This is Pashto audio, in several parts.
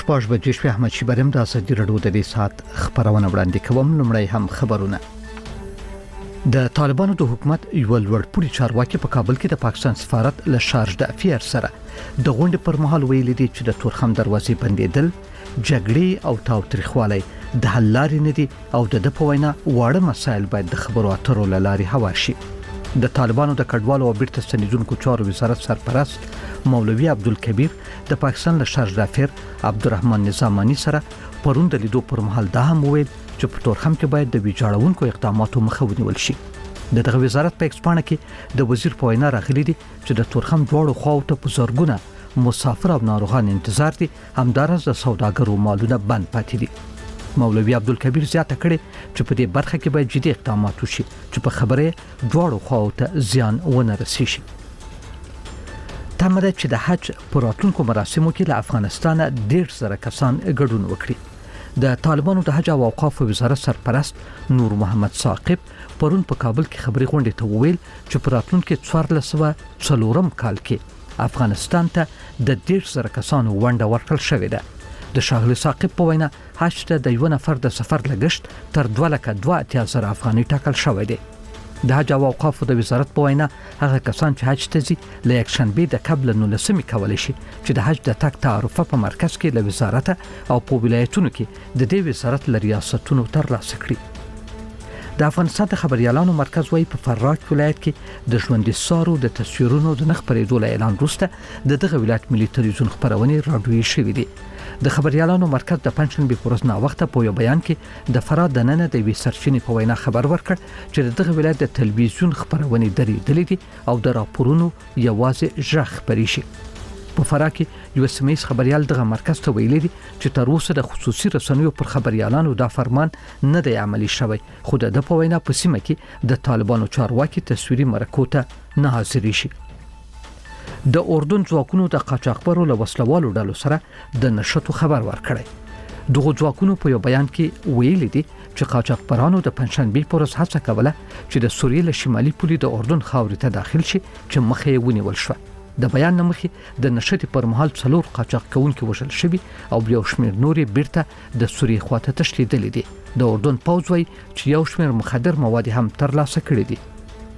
شپږ بجې شوې. احمد شیبرم د ازادي راډیو د دې ساعت خبرونه وړاندې کوم. لومړی هم خبرونه. د طالبانو د حکومت یو لوړپوړي چارواکي په کابل کې د پاکستان سفارت له شارج د افیر سره د غونډې پر مهال ویلي دي چې د تورخم دروازې بندیدل جګړې او تاوتریخوالی د حل لارې نه دي او د په وینا واړه مسایل باید د خبرو اترو له لارې هوار شي. د طالبانو د کډوالو او بیرته ستنیدونکو چارو وزارت سرپرست مولوی عبدالکبیر د پاکستان له شارج د افیر عبدالرحمن نظامانی سره پرون د لیدو پر مهال دا هم ویل چې په تورخم کې باید د ویجاړونکو اقداماتو مخه ونیول شي. دغه وزارت په ایکسپانه کې د وزیر په وینا راغلي دي چې د تورخم دواړو خواو ته په زرګونه مسافر او ناروغان انتظار دي، همدارس د سوداګرو مالونه بند پاتې دي. مولوی عبدالکبیر زیاته کړي چې په دې برخه کې باید جدي اقدامات وشي چې په خبره دواړو خواو ته زیان ونه رسیږي. تمره چې د حج پر راتلونکو مراسمو کې له افغانستان 1.5 کسان ګډون وکړي. د طالبانو د حج او اوقاف وزارت سرپرست نور محمد ثاقب پرون په کابل کې خبري غونډه ته وویل چې پر راتلونکو 1404 کال کې افغانستان ته د 1.5 کسانو ونډه ورکړل شوې ده. د شاغلی ثاقب په وینا حج ته د یو نفر د سفر لګښت تر 2,02,000 افغانۍ ټاکل شوی دی. د حج او اوقاف د وزارت په وینا هغه کسان چې حج ته ځي له یک شنبه د قبل 19 کولای شي چې د حج د تک تعرفه په مرکز کې له وزارت او په ولایتونو کې د دې وزارت له ریاستونو ترلاسه کړي. د افغانستان د خبريالانو مرکز وايي په فراق ولایت کې د ژوندۍ سارو د تصویرونو د نخبرېدو له اعلان وروسته دغه ولایت ملي تلویزیون خبرونه راډیوي شوې دي. د خبريالانو مرکز د پنځشنبه په ورځ نا وخته په یو بیان کې د فراد د نن د وی سرچینې په وینا خبر ورکړ چې دغه ولایت د تلویزیون خبرونه درېدلې دي او د راپورونو یوازې ژغ خبري شي. په فراه کې یو سیمه خبريال دغه مرکز ته ویلي دي چې تر اوسه د خصوصي رسنیو پر خبريالانو دا فرمان نه دی عملی شوی، خو د په وینا په سیمه کې د طالبانو چارواکي تصویري مرکو ته نه حاضر شي. د اردن ځواکونو د قاچاقبرو له وسلوالو ډلو سره د نشټو خبر ورکړی. دغه ځواکونو په یو بیان کې ویلي دي چې قاچاقبرانو د پنځشنبه په ورځ هڅه کوله چې د سوریې له شمالي پولې د اردن خاورې ته داخل شي چې مخه یې ونیول شو. د بیان نمخې د نشټ پر مهال 4 قاچاق کوونکي وژل شوي او یو شمېر نورې بیرته د سوریې خواته تشلیدل دي. د اردن پوځ وايي چې یو شمېر مخدر مواد هم ترلاسه کړي دي.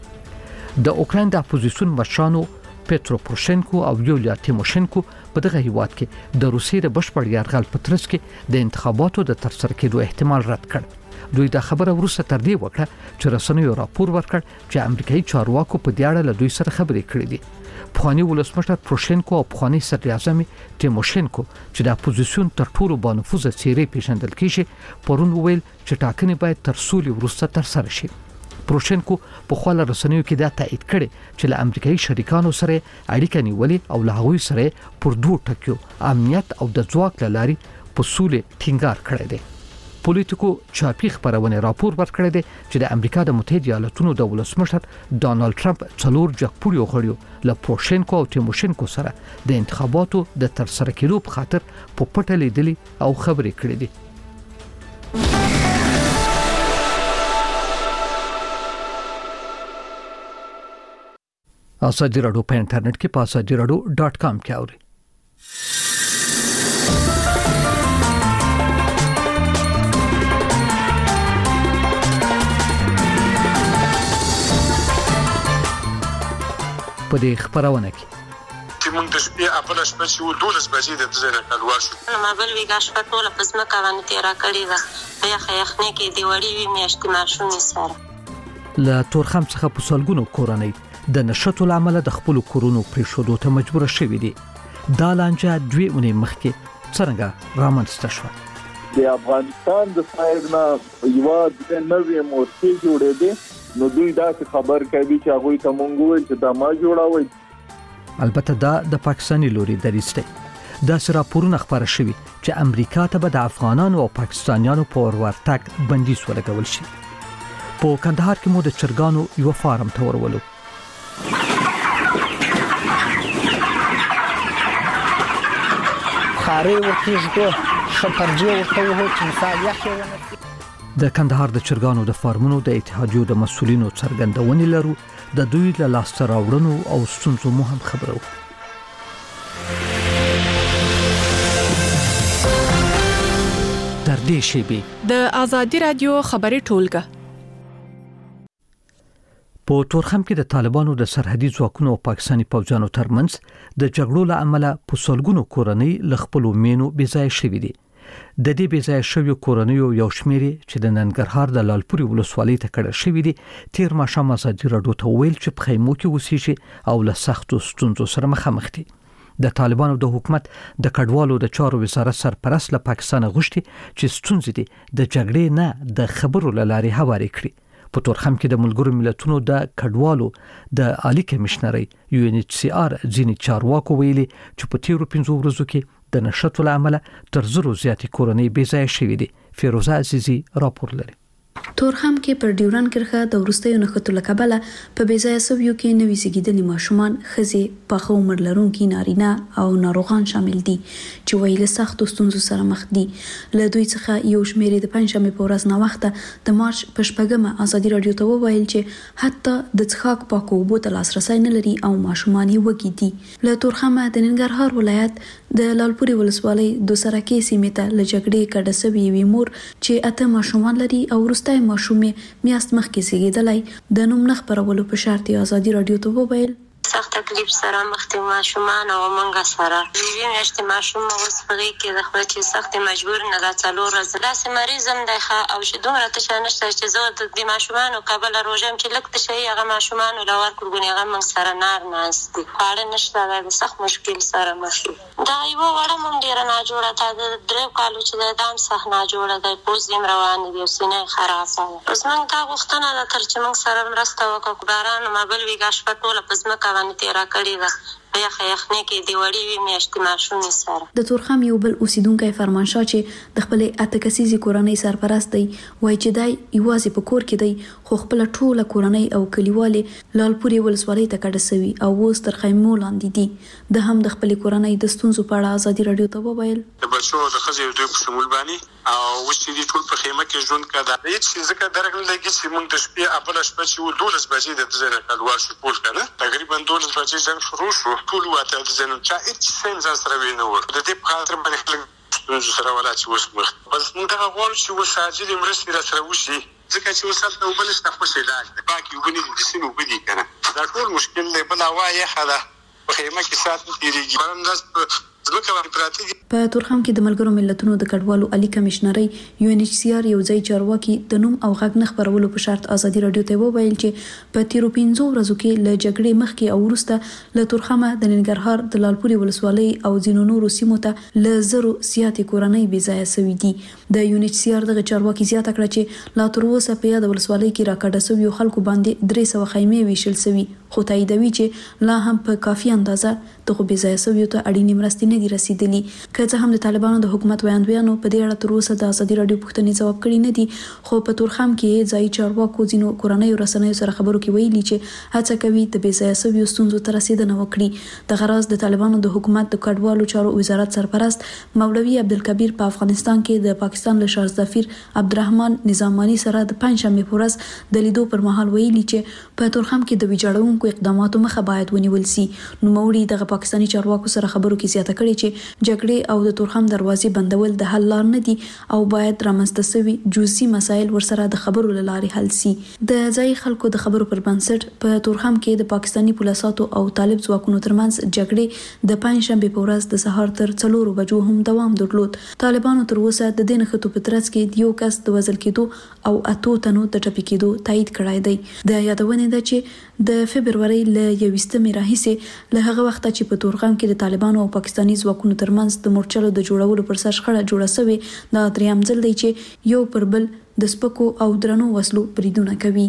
د اوکراین د اپوزیسیون مشرانو پترو پوروشنکو او یولیا تیموشنکو په دغه هیواد کې د روسیې د بشپړ یرغل په ترڅ کې د انتخاباتو د ترسره کېدو احتمال رد کړ. دوی دا خبره وروسته تر دې وکړه چې رسنیو راپور ورکړ چې امریکایي چارواکو په دې اړه له دوی سره خبرې کړې دي. پخوانی ولسمشر پوروشنکو او پخوانی صدر اعظم تیموشنکو چې د اپوزیسیون تر ټولو بانفوذه څیرې پیژندل کیږي پرون ویل چې ټاکنې باید تر سولې وروسته ترسره شي. پوروشنکو په خپل رسنیو کې دا تایید کړي چې له امریکایي شریکانو سره اړیکه نیولې او له هغوی سره پر دوه ټکیو امنیت او د ځواک لاري په سولې ټینګار کړی دی. پولیټیکو چاپی خبرونه راپور ورکړی دی چې د امریکا د متحده ایالاتونو د ولسمشر ډانلډ ټرمپ 4 جګپوړي غړیو له پوروشنکو او تیموشنکو سره د انتخاباتو د ترسره کېدو په خاطر په پټه لیدلې او خبرې کړې دي. ازادي راډیو په انټرنیټ کې په azadiراdio.com کې اوري. په دې خبرونه کې چې موږ د شپې خپل شپه چې 12 بجې د ځنه کلوا شو ما بل ویګا شپه ټول په ځمکه باندې تیرا کړی ده. یا خیخنه کې دی وړي وی میاشتې ماشومې سره له تورخم څخه په سلګونو کورنۍ د نشټو لامل د خپل کورونو پریښودو ته مجبور شوي دي. دا لانجه 2 اونۍ مخکې څنګه رامنځته شوه؟ د افغانستان د سایډ نه یو د نوې مورچې جوړې دي، نو دوی دا خبر کوي چې هغه ته مونږ وایي چې دا ما جوړاوي. البته دا د پاکستاني لوري دریسته. دا سره پورونه خبره شوي چې امریکا ته به د افغانانو او پاکستانیانو په ورتګ بندیز ولګول شي. په کندهار کې مو د چرګانو یو فارم ته ورولو. خاري ورکیږي شپرجي ورته وو چې مثال یې د کندهار د چرګانو د فارمونو د اتحادیو د مسولینو څرګندونې لرو د دوی له لاسته راوړنو او ستونزو مو هم خبرو. نږدې شیبې د ازادي رادیو خبري ټولګه. په تورخم کې د طالبانو د سرحدي ځواکونو او پاکستاني پوځیانو ترمنځ د جګړو له امله په سلګونو کورنۍ له خپلو مینو بېځایه شوې دي. د دې بېځایه شویو کورنیو یو شمېر چې د ننګرهار د لالپورې ولسوالۍ ته کډه شوي دي تیر ماښام ازادي راډیو ته ویل چې په خیمو کې اوسېږي او له سختو ستونزو سره مخامخ دي. د طالبانو د حکومت د کډوالو د چارو وزارت سرپرست له پاکستان غوښتي چې ستونزې دي د جګړې نه د خبرو له لارې هوارې کړي. په تورخم کې د ملګرو ملتونو د کډوالو د عالی کمشنري UNHCR ځینې چارواکو ویلي چې په تیرو 5 ورځو کې د نشټو له امله تر زرو زیاتې کورنۍ بېځایه شوې دي. فیروزه عزیزي راپور لري. تورخم کې پر ډیوران کرښه د وروستیو نښتو له کبله په بېځایه سویو کې نوي زیږیدلي ماشومان، ښځې، پاخه عمر لرونکي نارینه او ناروغان شامل دي چې ویل سختو ستونزو سره مخ دي. له دوی څخه یو شمېر د پنځشنبې په ورځ ناوخته د مارچ په 8 ازادي راډیو ته وویل چې حتی د څښاک پاکو اوبو ته لاسرسی نه لري او ماشومان یې وږي دي. له تورخمه د ننګرهار ولایت د لالپورې ولسوالۍ دوسرکې سیمې ته له جګړې کډه شوې یوې مور چې 8 ماشومان لري او وروستی ماشومې میاشت مخکې زیږیدلی د نوم نه خپرولو په شرط ازادي راډیو ته وویل سخت تکلیف سره مخ دي ماشومان او منګه سره یوه میاشت ماشوم اوس په کې د خپل چې سخت مجبور نه دا څلور ورځې داسې مریضم دی او چې دومره ته نشته چې زه د دې ماشومان او قبل روزم چې لکه شي هغه ماشومان ولور کړګونی هغه من سره نار ناست دي خاله نشته دا سخت مشکل سره مخ دا یو وړه مونږ ډیر نه جوړه تا د درو کالو چې د دام صحنه جوړه د پوزیم روان دي سینې خراسه اوس موږ دا غوښتنه د تر چې موږ سره مرسته وکړو باران مابل ویګاش پټوله پزما باندې تیرا کړی دا بیا خیخنه کې دی وړي وی میاشتې ماشومې سره د تورخم یو بل اوسیدونکو فرمانشاه چې د خپل اتکسیزي کورنۍ سرپرست دی وای چې دای یوازې په کور کې دی خو خپل ټوله کورنۍ او کلیواله لالپورې ولسوالۍ ته کډه سوي او اوس تر خیمو لاندې دي د هم د خپل کورنۍ د ستونزو په اړه ازادي راډیو ته وویل د بچو د خزې دوی په شمول باندې او وشتي دي ټول په خیمه کې ژوند کړه هیڅ ځکه درغله لګي چې موږ د شپې خپل شپه چې 12 بجې د ځنه کډوال شو پول کړه تقریبا 12 بجې څنګه شروع شو ټول واته د ځنه چا هیڅ سنځ سره ویني و د دې په خاطر باندې ستونزو سره ولا چې وسمخ بس موږ دا غواړو چې وساجل مرستې را سره وشي ځکه چې وسات نو بل څه خوشی علاج د پاکي وبني د سینو وبدي کنه دا ټول مشکل دی بل وایي خلا په خیمه کې سات تیریږي پرنداز په تورخم کې د ملګرو ملتونو د کډوالو عالی کمشنري UNHCR یو ځای چارواکي د نوم او غږ نه خبرولو په شرط ازادي راډیو ته وویل چې په تیرو 5 ورځو کې له جګړې مخکې او وروسته له تورخمه د ننګرهار د لالپورې ولسوالۍ او ځینو نورو سیمو ته له زرو زیاتې کورنۍ بېځایه شوې دي. د UNHCR دغه چارواکي زیاته کړه چې لا تر اوسه په یاد ولسوالۍ کې راکډه شوي خلکو باندې 300 خیمې ویشل شوي خو تاییدوي چې لا هم په کافي اندازه دغه بېځایه شویو ته اړینې مرستې نه دي رسیدلي. که څه هم د طالبانو د حکومت ویاندویانو په دې اړه تر اوسه د ازادي راډیو پوښتنې ځواب کړی نه دي خو په تورخم کې ځای چارواکو ځینو کورنیو رسنیو سره خبرو کې ویلي چې هڅه کوي د بېځایه شویو ستونزو ته رسیدنه وکړي. دغه راز د طالبانو د حکومت د کډوالو چارو وزارت سرپرست مولوي عبدالکبیر په افغانستان کې د پاکستان له شاه سفیر عبدالرحمن نظامانی سره د پنځشنبې په ورځ د لیدو پر مهال ویلي چې په تورخم کې د ویجاړونکو اقداماتو مخه باید ونیول شي. نوموړي دغه پاکستاني چارواکو سره خبرو کې زیاته کړې چې جګړې او د تورخم دروازې بندول د حل لار نه دي او باید رامنځته شوي جزئي مسایل ورسره د خبرو له لارې حل شي. د ځای خلکو د خبرو پر بنسټ په تورخم کې د پاکستاني پولیسو او طالب ځواکونو ترمنځ جګړې د پنځشنبې په ورځ د سهار تر 4 بجو هم دوام درلود. طالبانو تر اوسه د دې نښتو په ترڅ کې یو کس د وژل کېدو او 8 تنو د ټپي کېدو تایید کړی دی. د یادونې ده چې د فبرवरी له 21 راهیسې له هغه وخت چې په تورخم کې د طالبانو او پاکستاني ځواکونو ترمنځ د مورچلو د جوړولو پر سر شخړه جوړه شوې دا دریم ځل دی چې یو پر بل د سپکو او درنو وسلو بریدونه کوي.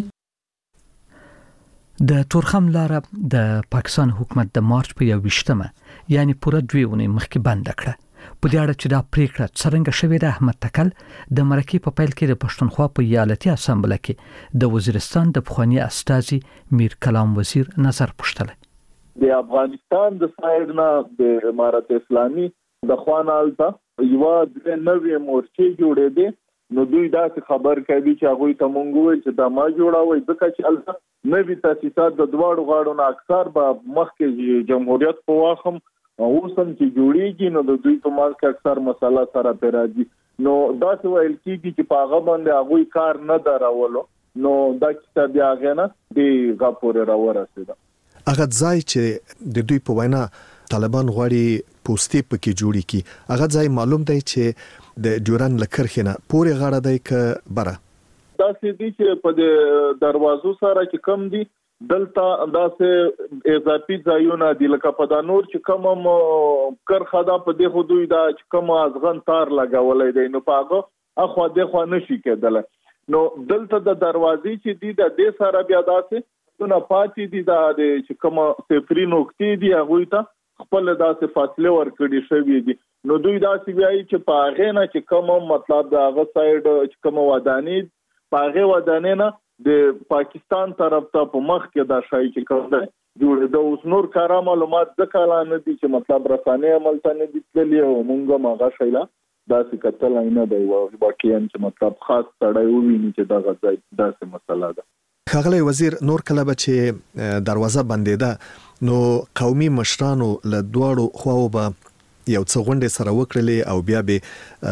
د تورخم لار د پاکستان حکومت د مارچ په 21 یعنی پوره 2 ونې مخکې بند کړه. په دې اړه چې دا پریکړه څرنګه شوې ده احمد تکل د مرکې په پیل کې د پښتونخوا په ایالتي اسامبله کې د وزیرستان د پخوانی استازي میر کلام وزیر نظر پوښتل. د افغانستان د سایډ نه د امارت اسلامي د خوانالته یو د نوې مورچې جوړې دي نو دوی دا خبر کوي چې هغه ته مونږ وایي چې دا ما جوړاوي ځکه چې البته نوې تاسیسات د دواړو غاړو نه اکثر به مخکې جمهوریت په واخم اوسم چې جوړیږي نو د دوی په مال کې اکثر مسله سره پیراځي نو دا څه ویل کیږي چې په هغه باندې هغه کار نه دراولو نو دا کتاب هغه نه دی غاپور راورسېده. هغه ځای چې د دوی په وینا طالبان غواړي پوسټي پکې جوړی کی هغه ځای معلوم دی چې د ډیورن لکرخنه پورې غاړه دی ک بره دا سې دي چې په دروازو سره چې کم دي دلته دا سه اضافي ځایونه دي لکه په د نور چې کوم کرخه دا په دې خو دوی دا چې کوم ازغن تار لګولای دی نو پاغه اخو د خو نشي کېدل نو دلته د دروازې چې دي د دې سره بیا داسې نو پاتې دي دا چې کوم صفري نقطې دي هغه ته خپل داسې فاصله ورکړي شوی دي نو دوی داسې وایي چې په هغه نه چې کوم مطلب دا هغه سایډ چې کوم ودانې په هغه ودانې نه د پاکستان طرف ته په مخ کې دا شای چې کوم دی جوړ د اوس نور کار معلومات ځکه نه دي چې مطلب رسانه عمل ته نه دي تللی او مونږه ماغه شایلا داسې کتل نه دی واقعا چې مطلب خاص تړای وویني چې دا غځای داسې مسله ده. ښاغلی وزیر نور کله به چې دروازه بندېده نو قومي مشرانو له دواړو خواو به یو څه غونډې سره وکړلې او بیا به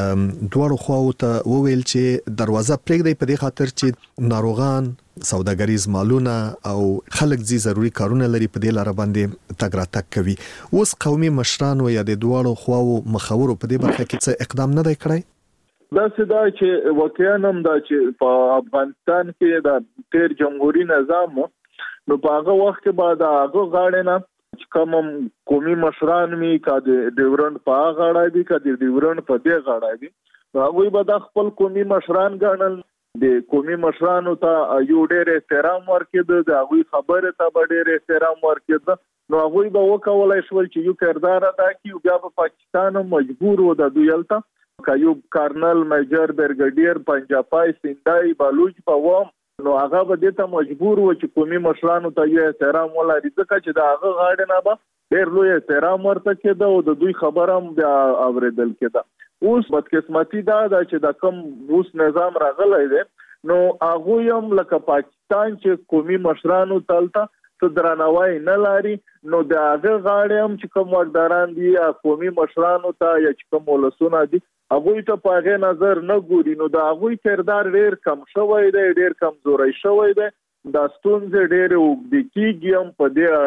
دواړو خواو ته وویل چې دروازه پرېږدئ په دې خاطر چې ناروغان سوداګریز مالونه او خلک زی ضروری کارونه لري په دې لار باندې تګ راتګ کوي. اوس قومي مشرانو یا د دواړو خواو مخاورو په دې برخه کې څه اقدام نه دی کړی؟ دا څه دا چې واقعا هم دا چې په افغانستان کې د تیر جمهوریت نظام نو په هغه وخت کې بعد هغه غاړه نه کوم قومي مشران می کده ډیورن په غاړه دي کده ډیورن په دې غاړه دي هغه به د خپل قومي مشران ګڼل د قومي مشرانو ته یو ډېر احترام ورکړي د هغه خبره ته ډېر احترام ورکړي نو هغه به وکولای شول چې یو کردار ادا کړي بیا په پاکستان مجبور و د دویلته کایوب کارنل میجر برګډیر پنجاپای سیندای بلوچ په وام نو هغه به د ته مجبور و چې قومي مشرانو ته یې احترام ولري ځکه چې دا هغه غاړه نه به ډېر لوی احترام ورته کېده او د دوی خبره هم بیا اوریدل کېده اوس بدقسمتي دا چې د کوم اوس نظام راغلی دی نو هغه هم لکه پاکستان چې قومي مشرانو تلته څه درناوی نه لري نو د هغه غاړه هم چې کوم وګداران دي قومي مشرانو ته یا چې کوم ولسونه دي هغه ته په هغه نظر نه ګوري نو د هغه کردار ډېر کم شوی دی ډېر کمزوري شوی دی د ستونزې ډېر وګړي هم په دې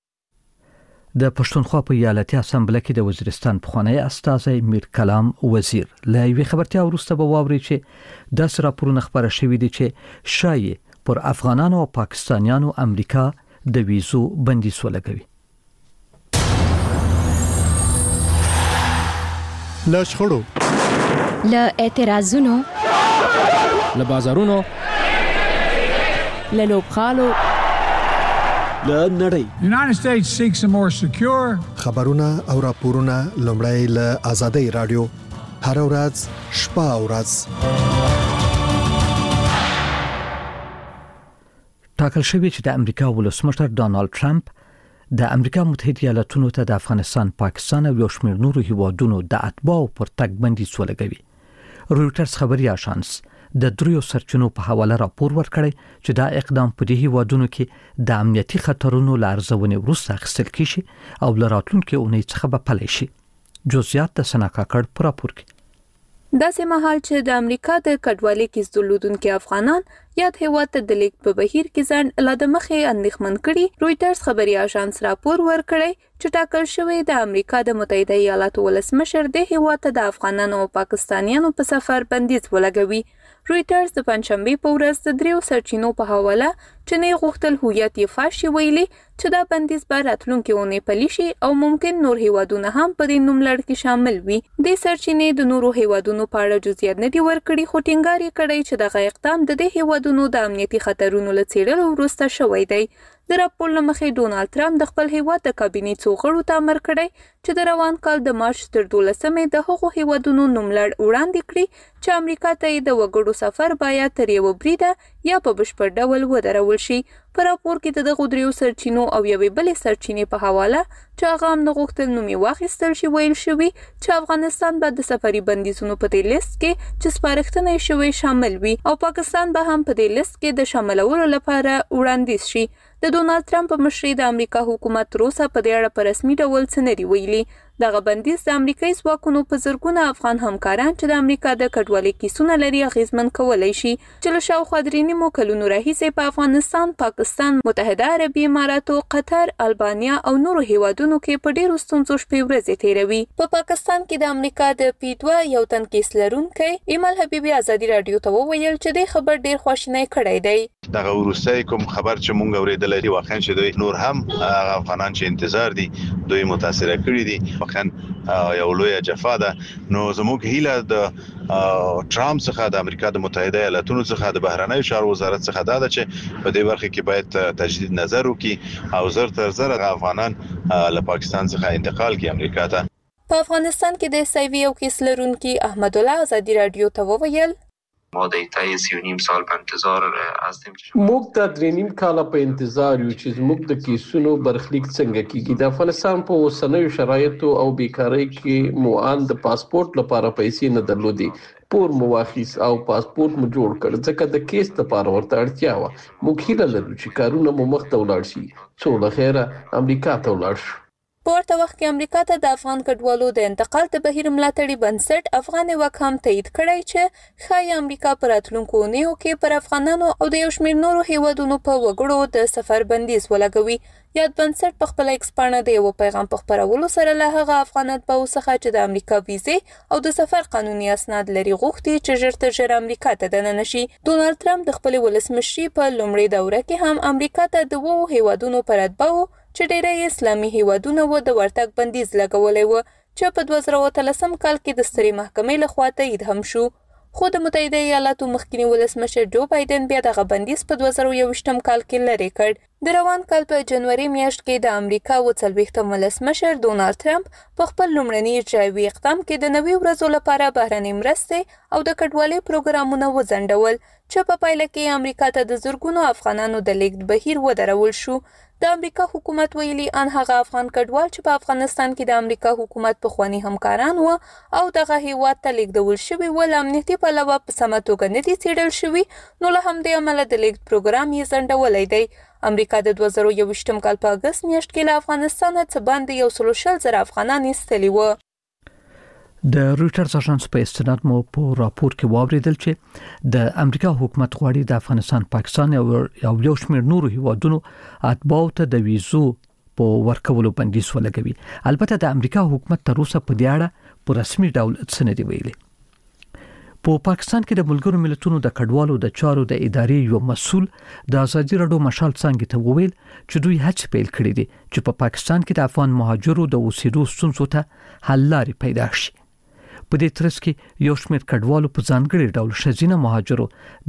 اړه د پښتونخوا په ایالتي اسامبله کې د وزیرستان پخوانی استازی میر کلام وزیر لا یوې خبرتیا وروسته به واوري چې د راپورونه خبره شوې دي چې شایي پر افغانانو او پاکستانیانو امریکا د ویزو بندیز ولګوي. له شخړو له اعتراضونو له بازارونو له لوبخالو له نړۍ United States seeks a more secure خبرونه او راپورونه لومړی له آزادۍ رادیو هر ورځ شپه او ورځ ټاکل شوی چې د امریکا ولسمشر ډانلډ ټرمپ د امریکا متحده ایالاتونو ته د افغانستان، پاکستان او یو شمېر نورو هیوادونو د اتباعو پر تګ بندیز ولګوي. رویټرز خبري آژانس د دریو سرچینو په حواله راپور ورکړی چې دا اقدام په دې هیوادونو کې د امنیتي خطرونو لارزونې وروسته اخیستل کیږي او لراتلونکو اونۍ څخه به پلی شي. جزئیات د سنا کاکړ په راپور کې. داسې مهال چې د امریکا د کډوالۍ کې درلودونکو افغانان یاد هیواد ته د لیک په بهیر کې ځان لا د مخې اندېښمن کړي. رویټرز خبري آژانس راپور ورکړی چې ټاکل شوی د امریکا د متحده ایالاتو ولسمشر د هیواد ته د افغانانو او پاکستانیانو په سفر بندیز ولګوي. رویټرز د پنځشنبه په ورځ د دریو سرچینو په حواله چې نه غوښتل هویت یې فاش ویلي چې دا بندیز به راتلونکي اونۍ پلی شي او ممکن نور هیوادونه هم په دې نوملړ کې شامل وي. د سرچینې د نورو هیوادونو په اړه جزئیات نه دي ورکړي خو ټینګار یې کړی چې دغه اقدام د دې هیوادونو د امنیتي خطرونو له څېړلو وروسته شوی دی. د راپور له مخې ډونالډ ټرمپ د خپل هیواد د کابینې څو غړو ته امر کړی چې د روان کال د مارچ تر 12مې د هغو هیوادونو نوملړ وړاندې کړي چې امریکا ته د وګړو سفر باید تر یو بریده یا په بشپړ ډول ودرول شي. په راپور کې د دغو دریو سرچینو او یوې بلې سرچینې په حواله چې هغه هم نه غوښتل نوم یې واخیستل شي ویل شوي چې افغانستان به د سفري بندیزونو په دې لیست کې چې سپارښتنه یې شوې شامل وي او پاکستان به هم په دې لیست کې د شاملولو لپاره وړاندیز شي. د ډونالډ ټرمپ په مشرۍ د امریکا حکومت تر اوسه په دې اړه په رسمي ډول څه نه دي ویلي. دغه بندیز د امریکایي ځواکونو په زرګونه افغان همکاران چې د امریکا د کډوالۍ کیسونه لري اغیزمن کولای شي چې له شاوخوا 3 کلونو راهیسې په افغانستان، پاکستان، متحده عربي اماراتو، قطر، البانیا او نورو هیوادونو کې په ډیرو ستونزو شپې ورځې تیروي. په پاکستان کې د امریکا د P2 یو تن کیس لرونکی ایمل حبیبي ازادي رادیو ته وویل چې د خبر ډیر خواشینی کړی دی. دغه ورسته کوم خبر چې مونږ اوریدل دي واقعا چې دوی نور هم افغانان چې انتظار دي دوی متاثر کړي دي، واقعا یو لوی جفا ده. نو زموږ هیله د ټرامپ څخه د امریکا د متحده ایالاتونو څخه د بهرنیو چارو وزارت څخه دا ده چې په دې برخه کې باید تجدید نظر وکړي او زر تر زر افغانان له پاکستان څخه انتقال کړي امریکا ته. په افغانستان کې د HIV یو کیس لرونکي احمد الله ازادي رادیو ته وویل ما د 3.5 سال په انتظار هستیم. موږ د 3.5 کال په انتظار یو چې موږ د کیسونو برخلیک څنګه کیږي. د افغانستان په اوسنیو شرایطو او بیکاری کې موان د پاسپورت لپاره پیسې نه درلودي. پور مو واخیس او پاسپورت مو جوړ کړ ځکه د کیس لپاره ورته اړتیا و. موږ هیله لرو چې کارونه مو مخ ته ولاړ شي څو له خیره امریکا ته ولاړ شو. په ورته وخت کې امریکا ته د افغان کډوالو د انتقال د بهیر ملاتړي بنسټ افغان وک هم تایید کړی چې ښایي امریکا په راتلونکو اونیو کې پر افغانانو او د یو شمېر نورو هیوادونو په وګړو د سفر بندیز ولګوي. یاد بنسټ په خپل ایکس پاڼه د یو پیغام په خپرولو سره له هغه افغان اتباعو څخه چې د امریکا ویزې او د سفر قانوني اسناد لري غوښتي چې ژر تر ژره امریکا ته دننه شي. ډونالډ ټرمپ د خپل ولسمشري په لومړۍ دوره کې هم امریکا ته د 2 هیوادونو پر اتباعو چې ډېری اسلامي هیوادونه و د ورتګ بندیز لګولی و چې په 2013 کال کې د سترې محکمې لخوا تایید هم شو. خو د متحده ایالاتو مخکنی ولسمشر جو بایدن بیا دغه بندیز په 2021 کال کې لرې کړ. د روان کال په جنوري میاشت کې د امریکا 40 ولسمشر ډونالډ ټرمپ په خپل لومړني اجرایوي اقدام کې د 90 ورځو لپاره بهرنۍ مرستې او د کډوالۍ پروګرامونه وځنډول چې په پایله کې امریکا ته د زرګونو افغانانو د لیږد بهیر ودرول شو. د امریکا حکومت ویلي ان هغه افغان کډوال چې په افغانستان کې د امریکا حکومت پخوانی همکاران و او دغه هیواد ته لیږدول شوي ول امنیتي پلوه په سمه توګه نه دي څیړل شوي، نو له همدې امله د لیږد پروګرام یې ځنډولی دی. امریکا د 2021 کال په اګست میاشت کې له افغانستانه څه باندې 140,000 افغانان ایستلي وو. د رويټرز اژانس په استناد مو په راپور کې واوریدل چې د امریکا حکومت غواړي د افغانستان، پاکستان او یو شمېر نورو هیوادونو اتباعو ته د ویزو په ورکولو بندیز ولګوي. البته د امریکا حکومت تر اوسه په دې اړه په رسمي ډول څه نه دی ویلي. په پاکستان کې د ملګرو ملتونو د کډوالو د چارو د ادارې یو مسؤل د ازادي رادیو مشال څنګه ته وویل چې دوی هڅه پیل کړې دي چې په پاکستان کې د افغان مهاجرو د اوسېدو ستونزو ته حل لارې پیدا شي. په دې ترڅ کې یو شمېر کډوالو په ځانګړي ډول ښځینه مهاجرو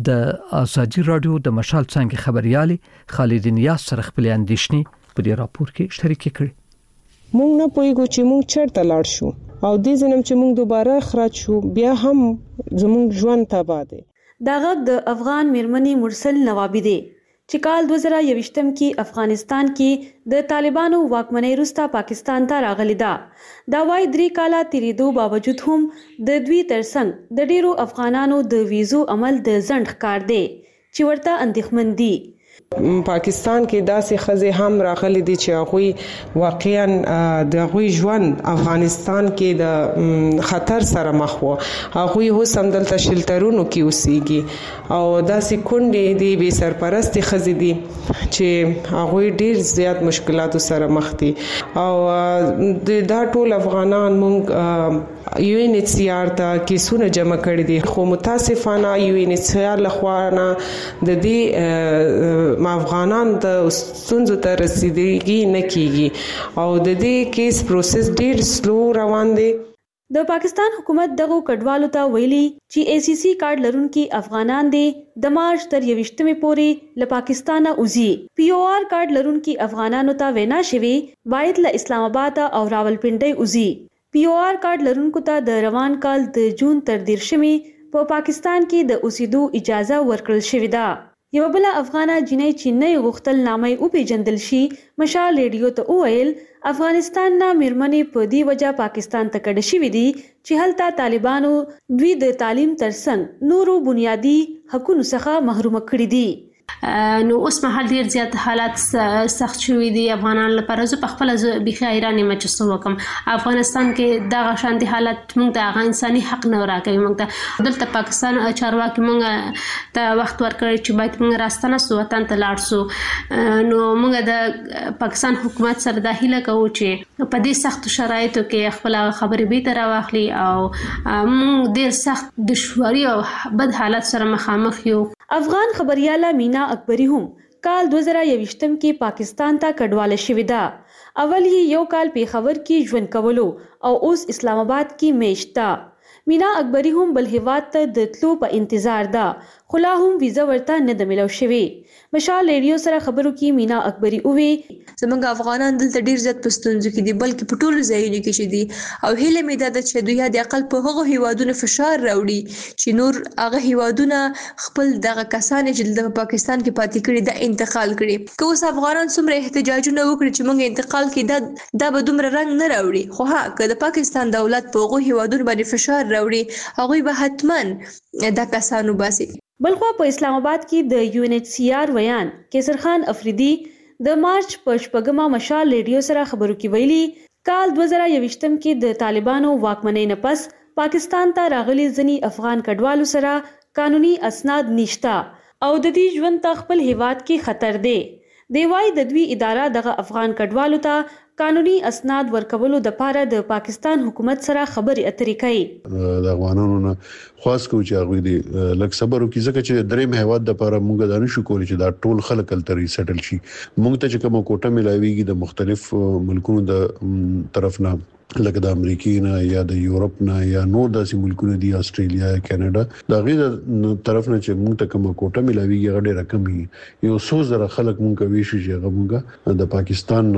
د ازادي رادیو د مشال څنګه خبريالي خالد نیاز سره خپل اندېښنې په دې راپور کې شریک کړي. مونږ نه پوهیږو چې مونږ چیرته لاړ شو او دې ځنم چې مونږ دوباره اخراج شو بیا هم زمونږ ژوند تباه دی. دا غږ د افغان میرمنې مرسل نوابی دی چې کال 2021 کې افغانستان کې د طالبانو واکمنۍ وروسته پاکستان ته راغلی ده. دا وايي 3 کاله تیریدو باوجود هم د دوی ترڅنګ د ډیرو افغانانو د ویزو عمل د ځنډ ښکار دی چې ورته اندېښمن دي. پاکستان کې داسې خزې هم راغلي دي چې هغوی واقعا د هغوی ژوند افغانستان کې د خطر سره مخ وو. هغوی اوس هم دلته شلټرونو کې اوسېږي او داسې کونډې دي بې سرپرستې خزې دي چې هغوی ډیر زیات مشکلاتو سره مخ دي او دا ټول افغانان مونږ UNHCR ته کیسونه جمع کړي دي، خو متاسفانه UNHCR لخوا نه د دې افغانان د ستونزو ته رسیدګي نه کیږي او د دې کیس پروسس ډیر سلو روان دی. د پاکستان حکومت دغه کډوالو ته ویلي چې ACC کارت لرونکي افغانان دي د مارچ تر 21 پورې له پاکستانه وځي. POR کارت لرونکي افغانانو ته وینا شوی باید له اسلام آباد او راولپنډي وځي. POR کارت لرونکو ته د روان کال د جون تر 13 په پاکستان کې د اوسېدو اجازه ورکړل شوې ده. یو بل افغانه جنۍ چې نه غوښتل نامې او پیژندل شي مشال ریډیو ته وویل افغانستان نه میرمنې په دې وجه پاکستان ته کډه شوې دي چې هلته طالبانو دوی د تعلیم ترڅنګ نورو بنیادی حقوقو څخه محروم کړي دي. نو اوس مهال ډیر زیات حالات سخت شوي دي افغانان لپاره. زه په خپل بيخي حیران یم چې څه وکم. افغانستان کې دغه شانتي حالت موږ ته هغه انساني حق نه راکوي. موږ ته دلته پاکستان چارواکي موږ ته وخت ورکړی چې باید موږ راستنه سو وطن ته لاړ سو. نو موږ د پاکستان حکومت سره د هیله کوو چې په دې سخت شرایطو کې خپل خبرې به تر واخلي او موږ ډیر سخت دشواري او بد حالت سره مخامخ یو. افغان خبرياله مینا اکبری هم کال 2021 کې پاکستان ته کډواله شوې ده. اول یې یو کال پیښور کې ژوند کولو او اوس اسلام آباد کې میشته. مینا اکبری هم بل هیواد ته د تلو په انتظار ده خو لا هم ویزا ورته نه ده ملو شوې. مشال ریډیو سره خبرو کې مینا اکبری اووي زمونږ افغانان دلته ډیر زیات پښتونځو کې دي بلکې په ټولو ځایونو کې چې دي او هیله مې ده چې دوی د عقل په هغه هیوادونو فشار راوړي چې نور هغه هیوادونه خپل دغه کسان چې د پاکستان کې پاتې کړي د انتقال کړي. که اوس افغانان څومره احتجاجونه وکړي چې موږ انتقال کړي دا به دومره رنګ نه راوړي. خو ها که د پاکستان دولت په هغه هیوادونو باندې فشار راوړي هغوی به حتما دا کسانو باسي. بلخوا په اسلام آباد کې د UNHCR ویان کیسر خان افریدي د مارچ په 8مه مشال ریډیو سره خبرو کې ویلي کال 2021 کې د طالبانو واکمنۍ نه پس پاکستان ته راغلي ځنی افغان کډوالو سره قانوني اسناد نشتا او د دې ژوند ته خپل هیواد کې خطر دی. دی وايي د دوی اداره دغه افغان کډوالو ته قانوني اسناد ورکولو د پاره د پاکستان حکومت سره خبرې اترې کوي. د افغانانو نه خاص کو چې هغه دي لکه صبر وکړي ځکه چې درېم هیواد د لپاره موږ دا نشو کولی چې دا ټول خلک تل سیټل شي. موږ ته چې کومه کوټه ملاويږي د مختلف ملکونو د طرف نه لکه د امریکای نه یا د یورپ نه یا نور داسې ملکونه دي استرالیا کاناډا د غیر طرف نه چې موږ ته کومه کوټه ملاويږي غډه رقم یو څو زره خلک موږ کوي چې هغه موږ د پاکستان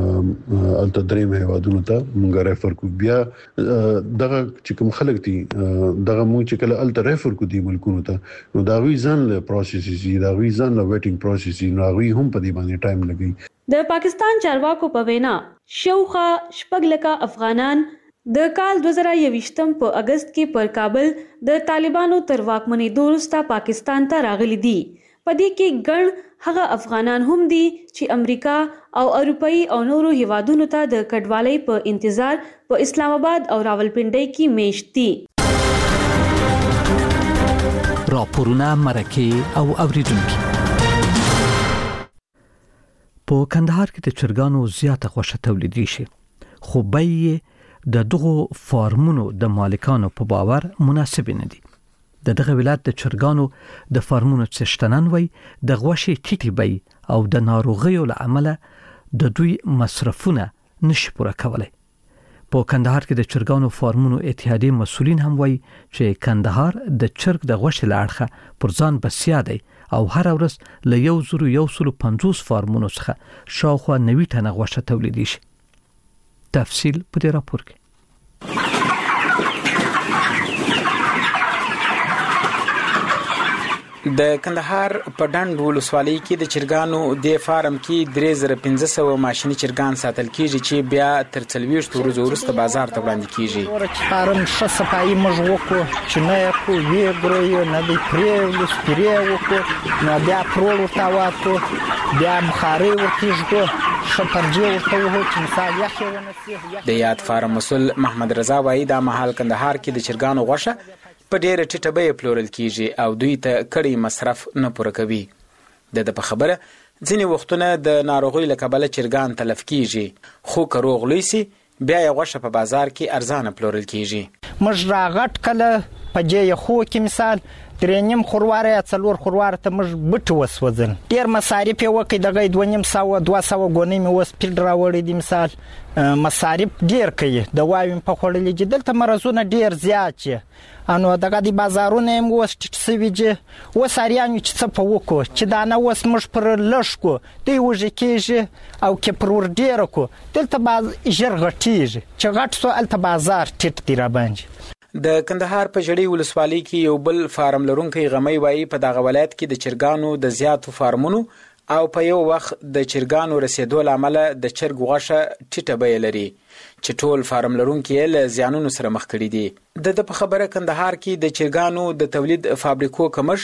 الته درېم هیوادونو ته موږ ریفر کو. بیا دغه چې کوم خلک دي دغه موږ چې کله الته ریفر کو دي ملکونو ته نو دا غوي ځان له پروسس دي دا غوي ځان له ویټینګ پروسس دي نو غوي هم په دې باندې ټایم لګي. د پاکستان چارواکو په وینا شوخه شپږ لکه افغانان د کال 2021 په اگست کې پر کابل د طالبانو تر واکمنۍ وروسته پاکستان ته راغلي دي. په دې کې ګڼ هغه افغانان هم دي چې امریکا او اروپאי او نورو هیوادونو ته د کډوالۍ په انتظار په اسلام آباد او راولپنډي کې میشت دي. راپورونه مرکه او اوریدونکو په کندهار کې د چرګانو زیاته غوښه تولیدي شي خو بیې د دغه فارمونو د مالکانو په باور مناسب نه دي. دغه ولایت د چرګانو د فارمونو څښتنان وي د غوښې ټیټي بي او د ناروغیو له امله د دوی مصرفونه نشي پوره کولای. په کندهار کې د چرګانو فارمونو اتحادیې مسؤلین هم وایي چې کندهار د چرګ د غوښې لاړخه پر ځان بسیا دی او هر ورځ له 150 فارمونو څخه شاوخوا 90 ټنه غوښه تولیدي شي. تفصیل په دې راپور کې. د کندهار په ډنډ ولسوالۍ کې د چرګانو د فارم کې 3500 ماشيني چرګان ساتل کیږي چې بیا تر 40 ورځې وروسته بازار ته وړاندې کیږي. فارم ښه صفایي موږ وکړو چې نه یې کو ویګرو نه دی پرې سپری وکړو نو بیا پرول ورته واټو بیا بخاري ورکیږي شپرجه ورته وو چې مثال یخ ونسي. د یاد فارم مسول محمد رضا وایي دا محل کندهار کې د چرګانو غوښه په ډېر ټیټه بیه پلورل کیږي او دوی ته کړي مصرف نه پوره کوي. د په خبره ځینې وختونه د ناروغي له کبله چرګان تلف کیږي خو که روغ لوی سي بیا یې غوښه په بازار کې ارزانه پلورل کیږي. موږ راغټ کله په جې خو کې مثال درېنیم خورواره یا څلور خورواره ته موږ بټ وسوځل ډېر مصارف یې وکړي دغه 200 ګونې مې وس پیل راوړی دي مثال مصارف ډېر کوي د وایم په خوړلې چې دلته مرزونه ډېر زیات چې انو دغه د بازارونه هم وس ټیټ سوي چې وساریانو چې څه په وکړو چې دا نه وس موږ پر لږ کو دی وږي کېږي او کې پر ور ډېر کو دلته باز ژر غټیږي چې غټ سو الته بازار ټیټ دی را باندې. د کندهار په جړی ولسوالۍ کې یو بل فارم لرونکي غمي وایي په دغه ولایت کې د چرګانو د زیاتو فارمونو او په یو وخت د چرګانو رسیدو لامل د چرګ غوښه ټیټه بیه لري چې ټول فارم لرونکي له زیانونو سره مخ کړي دي. د په خبره کندهار کې د چرګانو د تولید فابریکو کمش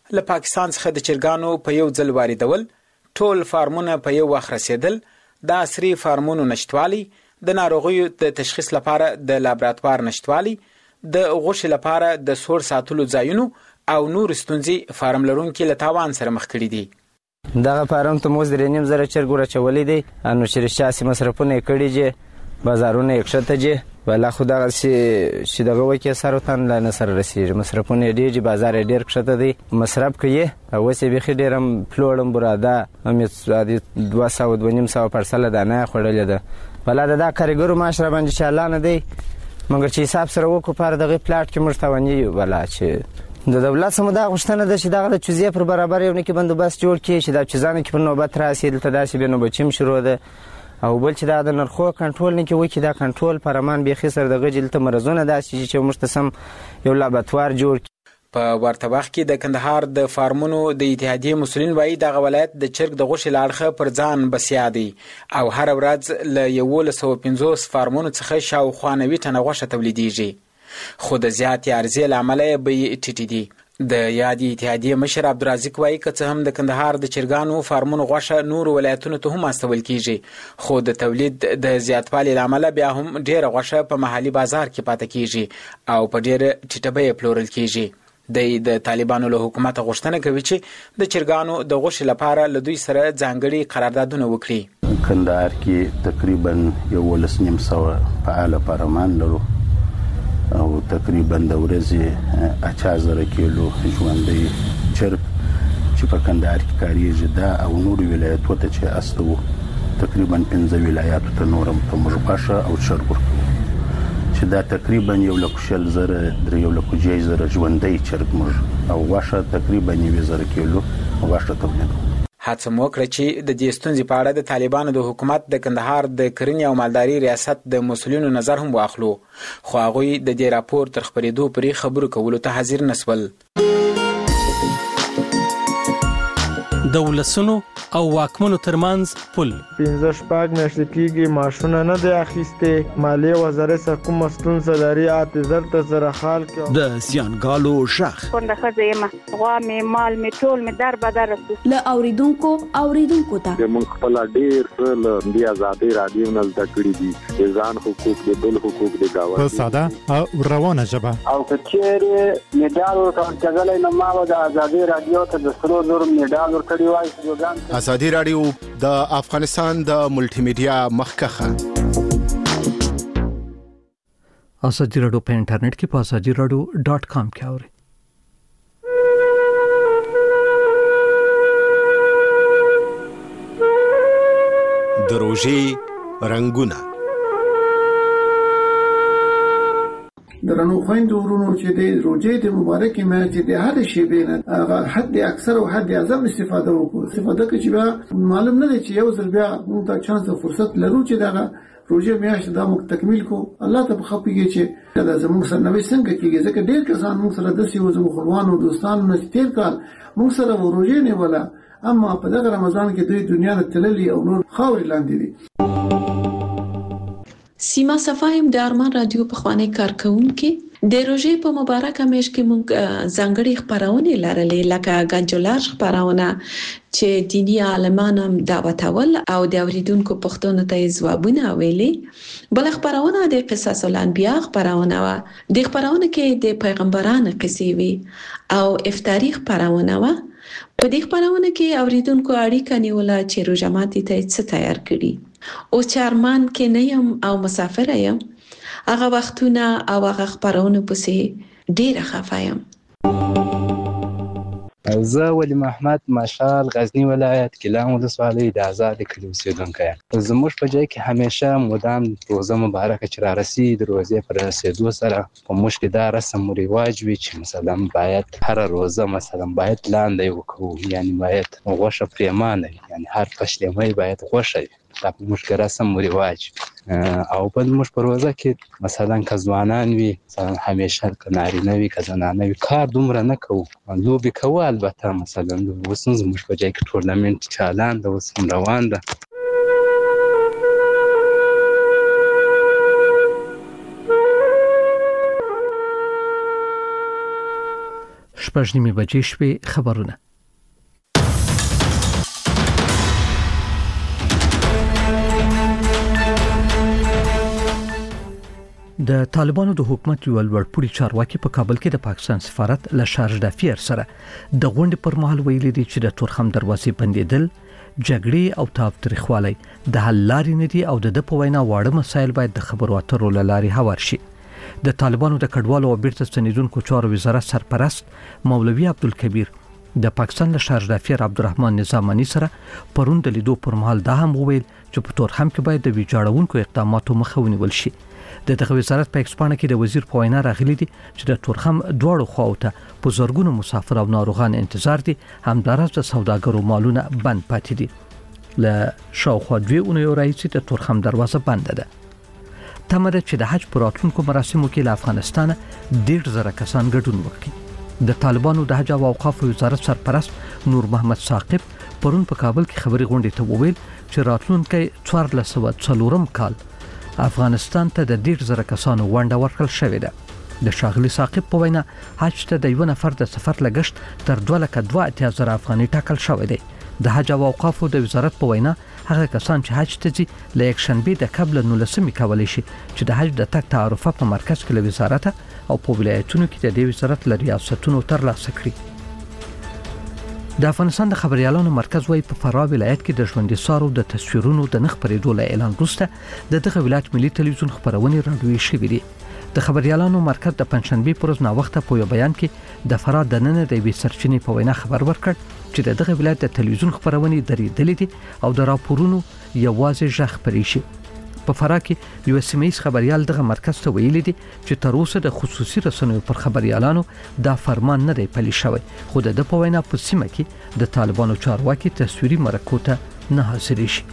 له پاکستان څخه د چرګانو په یو ځل واردول، ټول فارمونه په یو وخت رسیدل، د عصري فارمونو نشټوالی، د ناروغیو د تشخیص لپاره د لابراتوار نشټوالی، د غوښې لپاره د سور ساتلو ځایونو او نور ستونزې فارم لرونکي له تاوان سره مخ کړي دي. دغه فارم ته موږ 3.5 چرګ ورچولې دي، نو چې سیاسي مصرفونه یې کړي دي، بازارونه یې کښته دي، ولا خو دغه چې دغه وکي سره تن لا نه سره رسیږي، مصرفونه یې ډېر دي، بازار یې ډېر کښته دی، مصرف کوي او اوس یې بیخي ډېر هم پلوړم براده هم 200 پرسله دانه خوړلې ده. بلا دا کارګرو معاش را باندې چې الله نه دی، مګر چې حساب سره وکړو پر دغه پلاټ کې موږ توانې یو بلا چې د دولت سم دا غوښتنه ده چې دغه چوزې پر برابر یو نه کې بندوبست جوړ کړي چې دا چیزانه کې په نوبت راسي دلته داسې به نوبچیم شروع ده، او بل چې دا د نرخو کنټرول نه کې وکړي، دا کنټرول پرمان بیخي سره دغه جلته مرزونه داسې چې موږ ته سم یو لابراتوار جوړ کړي. په ورته وخت کې د کندهار د فارمونو د اتحادیې مسؤلین وایي دغه ولایت د چرګ د غوښې له اړخه پر ځان بسیا دی او هره ورځ له 1150 فارمونو څخه شاوخوا 90 ټنه غوښه تولیدېږي، خو د زیاتې عرضې له امله یې بیې ټیټې دي. د یادې اتحادیې مشر عبدالرازق وایي که څه هم د کندهار د چرګانو فارمونو غوښه نورو ولایتونو ته هم استول کیږي، خو د تولید د زیاتوالي له امله بیا هم ډېره غوښه په محلي بازار کې پاتې کیږي او په ډېره ټیټه بیه پلورل کیږي. د طالبانو له حکومت غوښتنه کوي چې د چرګانو د غوښې لپاره له دوی سره ځانګړي قراردادونه وکړي. کندهار کې تقریبا 1100 فعال پارلمان لرو او تقریبا د ورځې 80,000 کیلو ژوندی چرګ چې په کندهار کې کاریږي، دا او نور ولایتونو ته چې استو تقریبا 15 ولایتونو ته نورم په مجبشه او چرګ ورکو چې دا تقریبا 1,40,000 ژوندی چرګ موږ او غوښه تقریبا 9,000 کیلو غوښه تولیدوو. هڅه مو وکړه چې د دې ستونزې په اړه د طالبانو د حکومت د کندهار د کرنې او مالداري ریاست د مسؤلینو نظر هم واخلو، خو هغوی د دې راپور تر خپرېدو پورې خبرو کولو ته حاضر نسول. د ولسونو او واکمنو ترمنځ پل 15 میاشتې کېږي ماشونه نه دی اخیستې، مالیې وزارت سره کومه ستونزه لري، اعتذار ته سره حال کې د زیانګالو شخ کونډه ښځه یم، غوا مې مال مې ټول مې در بدر رسو له اوریدونکو ته موږ خپل ډېر څه له دې ازادي رادیو نه زده کړي دي، د ځان حقوق د بل حقوق د گاوند په ساده او روانه ژبه او کچېره میډال ورکړل نو ما د ازادي رادیو ته د 300 میډال ورکړی وای. ازادي رادیو د افغانستان د ملټي میډیا مخکخه. ازادي رادیو په انټرنیټ کې په azadiradio.com کې اوري. د روژې رنگونه درنو خويندو ورونو چې د روزې د مبارکې میاشتې د هر شی بینه هغه حد اکثر او حد اعظم استفاده وکړو، استفاده کوي چې بیا معلوم نه دی چې یو ځل بیا موږ ته چانس او فرصت لرو چې دا روزې میاشت دا موږ تکمیل کو. الله ته بخښيږي چې دا زموږ سره نوې څنګه کیږي، ځکه ډېر کسان موږ سره د سیمو زموږ خپلوانو دوستانو نه تیر کال موږ سره روزې نه ولا، اما په دغه رمضان کې دوی دنیا ته تللي او نور خاورې لاندې دي. سیما صفایم د ارمان رادیو په خواني کارکونکو د روزې په مبارکه میاشت کې موږ ځانګړي خبرونه لرلې، لکه غنجولار خبرونه چې دینی عالمانم دعوتول او د اوریدونکو پوښتنو ته ځوابونه ویلي. بل خبرونه د قصص الانبیاء خبرونه و، د خبرونه کې د پیغمبرانو قصې وي او افطاری خبرونه و. په دې خبرونه کې اوریدونکو اړیکه نیوله چې روزه ماتي ته څه تیار کړي. او چارمان کې نه يم او مسافر یم، هغه وختونه او هغه خبرونه پسې ډیره خفایم. زه ولی محمد مشال غزنی ولایت کلام ولسوالۍ د آزاد کلی اوسیدونکی یم. زموږ په ځای کې همیشه مدام روزه مبارکه چې را رسي، د روزې پر رسیدو سره په موږ کې دا رسم و رواج وي چې مثلا باید هر روزه مثلا باید لاندې وکړو، یعنی باید غوښه پرېمانه وي، یعنی هر پښلمۍ باید غوښه وي، دا په موږ کې رسم و رواج. او بل موږ په روزه کې مثلا که ځوانان وي، مثلا همیشه که نارینه وي که زنانه وي، کار دومره نه کوو، لوبې کوو. البته مثلا اوس زموږ په ځای کې ټورنمنټ چالان ده، اوس هم روان ده. شپږ بجې شوې. خبرونه د طالبانو د حکومت یو لوړپوړي چارواکي په کابل کې د پاکستان سفارت له شارج دافیر سره د غونډې پر مهال ویلي دي چې د تورخم دروازې بندیدل، جګړې او تاوتریخوالی د حل لارې نه دي او د په وینا واړه مسایل باید د خبرو اترو له لارې هوار شي. د طالبانو د کډوالو او بیرته ستنیدونکو چارو وزارت سرپرست مولوي عبدالکبیر د پاکستان له شارج دافیر عبدالرحمن نظامانی سره پرون د لیدو پر مهال دا هم وویل چې په تورخم کې باید د ویجاړونکو اقداماتو مخه ونیول شي. د دغه وزارت په ایکسپانه کې د وزیر په وینا راغلي دي چې د تورخم دواړو خواو ته په زرګونو مسافر او ناروغان انتظار دي، همدارس د سوداګرو مالونه بند پاتې دي. له شاوخوا 2 اونیو راځي د تورخم دروازه بند ده. تمره چې د حج پر راتلونکو مراسمو کې له افغانستان 1,000 کسان ګډون وکړي. د طالبانو د حج او اوقاف وزارت سرپرست نور محمد ثاقب پرون په کابل کې خبري غونډې ته وویل چې راتلونکي 1404 کال افغانستان ته د 1,000 کسانو ونډه ورکړل شوې ده. د شاغلي ثاقب په وینا حج ته د یو نفر د سفر لګښت تر 2,02,000 افغاني ټاکل شوی دی. د حج او اوقافو د وزارت په وینا هغه کسان چې حج ته ځي له یک شنبه د قبل 19 کولای شي چې د حج د تک تعرفه په مرکز کې له وزارت او په ولایتونو کې د دې وزارت له ریاستونو ترلاسه کړي. د افغانستان د خبريالانو مرکز وايي په فراه ولایت کې د ژوندۍ سارو د تصویرونو د نخ پرېدو له اعلان وروسته دغه ولایت ملي ټلویزیون خبرونه راډیوي شوې دي. د خبريالانو مرکز د پنځشنبه پر ورځ نا وخته په یو بیان کې د فراه د نن د وی سرچینې په وینا خبر ورکړ چې دغه ولایت د ټلویزیون خبرونه درېدلې دي او د راپورونو یوازې ژغ پرې شي. په فراه کې یو سیمایي خبريال دغه مرکز ته ویلي دي چې تر اوسه د خصوصي رسنیو پر خبريالانو دا فرمان نه دی پلي شوی، خو د په وینا په سیمه کې د طالبانو چارواکي تصویري مرکو ته نه حاضر شي.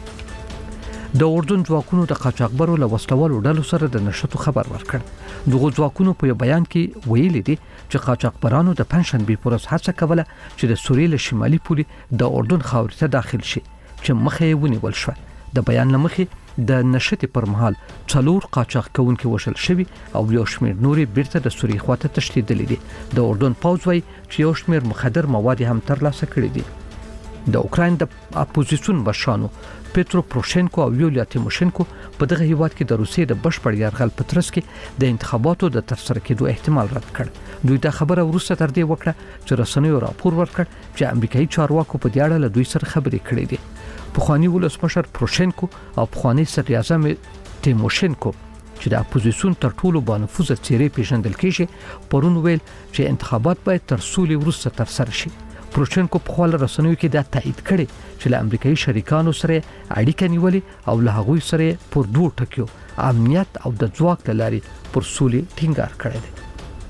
د اردن ځواکونو د قاچاقبرو له وسلوالو ډلو سره د نشټو خبر ورکړ. دغه ځواکونو په بیان کې ویلي دي چې قاچاقبرانو د پنځشنبه پر ورځ هڅه کوله چې د سوریې له شمالي پولې د اردن خاورې ته داخل شي چې مخه یې ونیول شو. د بیان لمخې د نشټې پر مهال 4 قاچاق کوونکي وشل شوی او یو شمېر نوري بیرته د سوریې خواته تشدیدل دي. د اردن پوځ وايي چې یو شمېر مخدر مواد هم ترلاسه کړي دي. د اوکراین د اپوزیسیون مشرانو پېترو پروشینکو او یولیا تیموشینکو په دغه هیواد کې د روسیې د بشپړ یرغل په ترڅ کې د انتخاباتو د ترسره کېدو احتمال رد کړ. دوی دا خبره وروسته تر دې وکړه چې رسنیو راپور ورکړ چې امریکایي چارواکو په دې اړه له دوی سره خبرې کړې دي. پخوانی ولسمشر پروشینکو او پخوانی صدر اعظم تیموشینکو چې د اپوزیسیون تر ټولو بانفوذه څیرې پیژندل کېږي پرون ویل چې انتخابات باید تر سولې وروسته ترسره شي. پروشینکو په خپل رسنیو کې دا تایید کړي چې له امریکایي شریکانو سره اړیکه نیولې او له هغوی سره پر دوه ټکیو امنیت او د ځواک لارې پر سولې ټینګار کړی دی.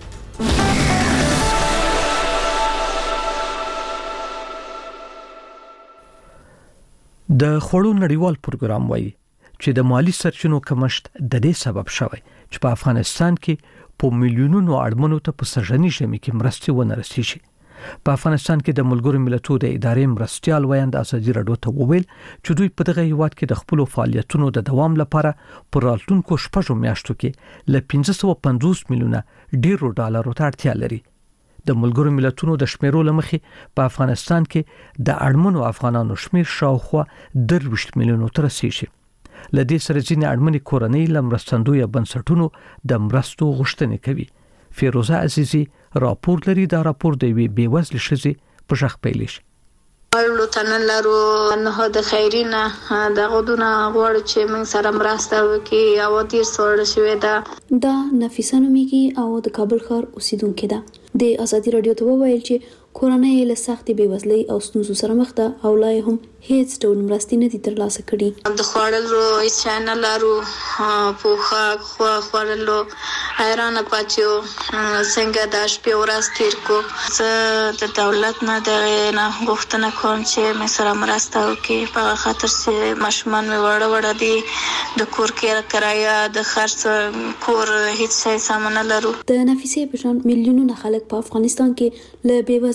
د خوړو نړیوال پروګرام وایي چې د مالی سرچینو کمښت د دې سبب شوی چې په افغانستان کې په میلیونونو اړمنو ته په سږنی ژمي کې مرستې ونه رسیږي. په افغانستان کې د ملګرو ملتونو د ادارې مرستيال ویاند ازادي راډیو ته وویل چې دوی په دغه هیواد کې د خپل فعالیتونو د دوام لپاره پر راتلونکو 6 میاشتو کې ل 550 میلیونه ډیرو ډالرو ته اړتیا لري. د ملګرو ملتونو د شمیرو لمخې په افغانستان کې د اړمنو افغانانو شمیر شاوخوا 23 میلیونو ته رسیدي. لدې سره ځینې اړمنې کورنۍ لمرستندوی بنسټونو د مرستو غوښتنه کوي. فیروزه عزیزی راپور لري. دا راپور د وی بیوزل شزي په شخ پیلیش ورلو تنلرو نه د خیرینه د غودونه غوړ چې من سره مرسته وکي او دیر سره شوې ده. دا نفیسه نومیږي او د کابل ښار اوسیدونکې ده. د ازادي راډیو ته وویل چې کورنۍ له سختې بیوزلۍ او ستونزو سره مخ ده او لا هم هیڅ ډول مرستې نه دي ترلاسه کړي. د خوړلو چینل لرو په خوړلو حیران پاتیو څنګه د شپې ورځ تیر کو. زه د دولت نه د غوښتنه کوم چې مې سره مرسته وکړي په خاطر چې ماشومان مې وړه دي د کور کې کرایه د خرڅ کور هیڅ څه سامان لرو. د نفیسې په شان میلیونونه خلک په افغانستان کې له بیوزلۍ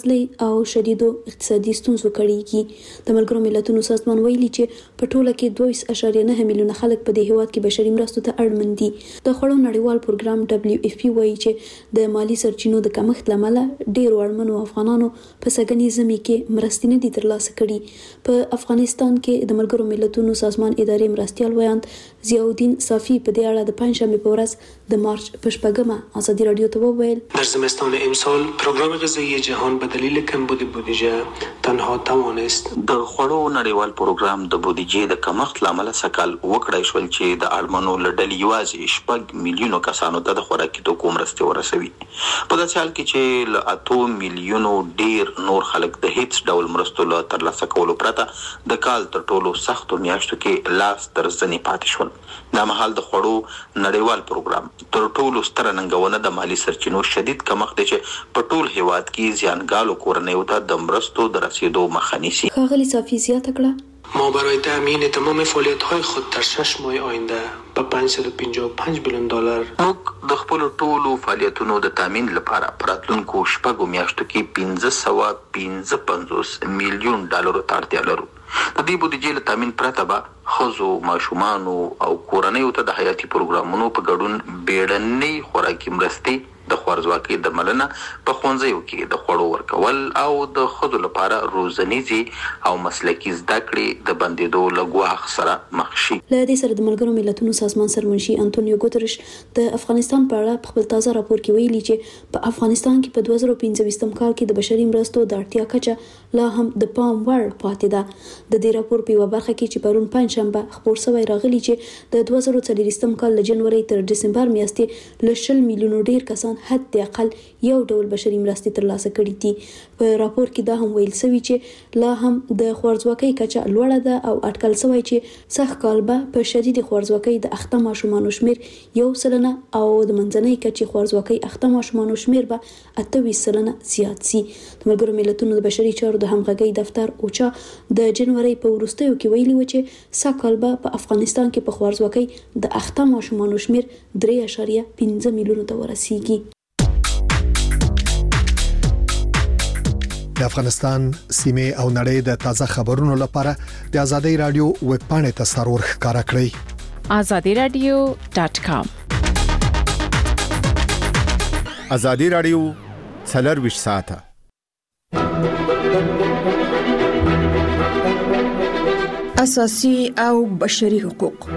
بېوزلۍ او شدیدو اقتصادي ستونزو کړيږي. د ملګرو ملتونو سازمان ویلي چې په ټوله کې 2.9 میلیونه خلک په دې هیواد کې بشري مرستو ته اړمن دي. د خوړو نړیوال پروګرام WFP وایي چې د مالی سرچینو د کمښت لامل ډېرو اړمنو افغانانو په سګنی زمي کې مرستې نه دي ترلاسه کړي. په افغانستان کې د ملګرو ملتونو سازمان اداري مرستيال ویاند ضیاءالدین صافی په دې اړه د پنځشنبه په ورځ د مارچ په 8 ازادي رادیو ته وویل: در زمستان امسال پروگرام غذایی جهان به دلیل کمبود بودجه تنها توانست د خوړو نړیوال پروګرام د بودجې د کمښت لامل سکهال وکړای شول چې د اړمنو لړل یوازې 6 میلیونو کسانو ته د خوراکي توکو مرستې ورسوي. په داسې حال کې چې ل 8 میلیونو ډیر نور خلک د هیڅ ډول مرستو له ترلاسه کولو پرته د کال تر ټولو سختو میاشتو کې لاس تر زنې پاتې شول. دا مهال د خوړو نړیوال پروګرام تر ټولو ستره ننګونه د مالی سرچینو شدید کمښت دی چې په ټول هیواد کې زیانګالو کورنیو ته د مرستو د رسیدو مخه نیسي. ښاغلي صافی زیاته کړه: ما برای تأمین تمام فعالیت‌های خود در 6 ماه آینده به 555 میلیون دلار موږ د خپل ټولو فعالیتونو د تامین لپاره پراتلونکو شپږو میاشتو کې 555 میلیون ډالرو ته اړتیا لرو. د دې بودیجې له تامین پرته به ښځو، ماشومانو او کورنیو ته د حیاتي پروګرامونو په ګډون بیړنۍ خوراکي مرستې، د خوارځواکۍ درملنه، په ښوونځیو کې د خوړو ورکول او د ښځو لپاره روزنیزې او مسلکي زده کړې د بندېدو له ګواښ سره مخ شي. له دې سره د ملګرو ملتونو سازمان سرمنشي انټونیو ګوتریش د افغانستان په اړه خپل تازه راپور کې ویلي چې په افغانستان کې په 2015 کال کې د بشري مرستو د اړتیا کچه لا هم د پام وړ پاتې ده. د دې راپور په یوه برخه کې چې پرون پنځشنبه خپور شوی راغلی چې د 2024 کال له جنوري تر دسمبر میاشتې له 10 میلیونو ډیر کسان حد اقل یو ډول بشري مرستې ترلاسه کړي دي. په راپور کې دا هم ویل شوی چې لا هم د خوارځواکۍ کچه لوړه ده او اټکل شوی چې سږ کال به په شدید خوارځواکۍ د اخته ماشومانو شمیر 1% او د منځنۍ کچې خوارځواکۍ اخته ماشومانو شمیر به 28% زیات شي. د ملګرو ملتونو د بشري چارو د همغږۍ دفتر اوچا د جنوري په وروستیو کې ویلي و چې سږ کال به په افغانستان کې په خوارځواکۍ د اخته ماشومانو شمیر 3.15 میلیونو ته ورسیږي. د افغانستان سیمه او نړۍ د تازه خبرونو لپاره د ازادي رادیو ویب پاڼې ته سرور ښکارا کړئ: azadiradio.com. ازادي رادیو 24 ساعته. اساسي او بشري حقوق.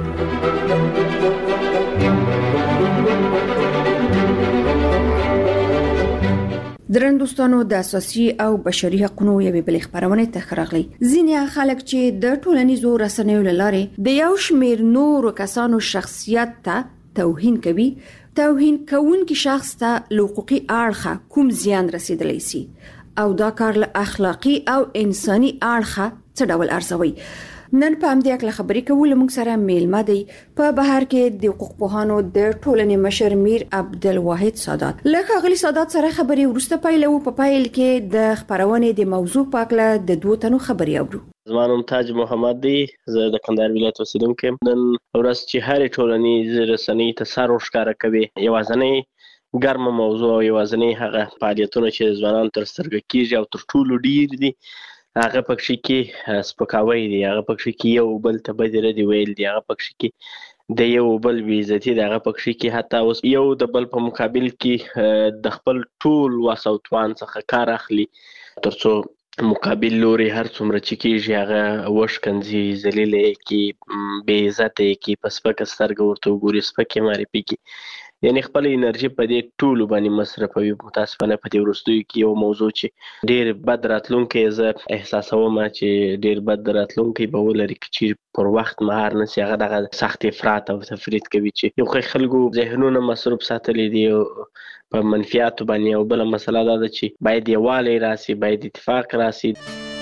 درندوستانو د اساسي او بشري حقوقو یوې بلې خبرونه ته خراغلي. ځینې خلک چې د ټولنیزو رسنیو لاره د یو شمیر نورو کسانو شخصیت ته توهین کوي، توهین کوونکی شخص ته حقوقي اړخه کوم زیان رسیدلی سي او دا کار له اخلاقی او انساني اړخه څه ډول ارزوي. نن په همدې اړه خبرې کوو. موږ سره میلمه دی په بهر کې د حقوق پوهانو د ټولنې مشر میر عبدالواحد سادات. لکه غلی سادات سره خبرې ورسته پیلو. په پایل کې د خبرونې د موضوع په اړه د دوه تنو خبرې اورو. زما نوم تاج محمد دی، زه د کندهار ولایت اوسیدونکی یم. نن ورځ چې هرې ټولنیزې رسنۍ ته سر ورښکاره کوي، یوازینۍ ګرمه موضوع او یوازینۍ هغه فعالیتونه چې ځوانان تر سترګه کیږي او تر ټولو ډیر دي، هغه پکې کې سپکاوی دی، هغه پکې کې یو بل ته بدې ردې ویل دي، هغه پکې کې د یو بل بې عزتي دی، هغه پکې کې حتی اوس یو د بل په مقابل کې د خپل ټول وس او توان څخه کار اخلي تر څو مقابل لوري هر څومره چې کېږي هغه وشکنځي، ذلیلې کې، بې عزتې کې، په سپکه سترګه ورته وګوري، سپکې معرفي کې، یعنی خپل انرژي په دې ټولو باندې مصرفوي. متاسفانه په دې وروستیو کې یو موضوع چې ډېر بد راتلونکی زه احساسوم چې ډېر بد راتلونکی به ولري که چیرې پر وخت مهار نشي. هغه دغه سخت افراط او تفرید کوي چې یو خلکو ذهنونه مصروف ساتلی دي په منفیاتو باندې. او بله مسله دا ده چې باید یووالی راسي، باید اتفاق راسي.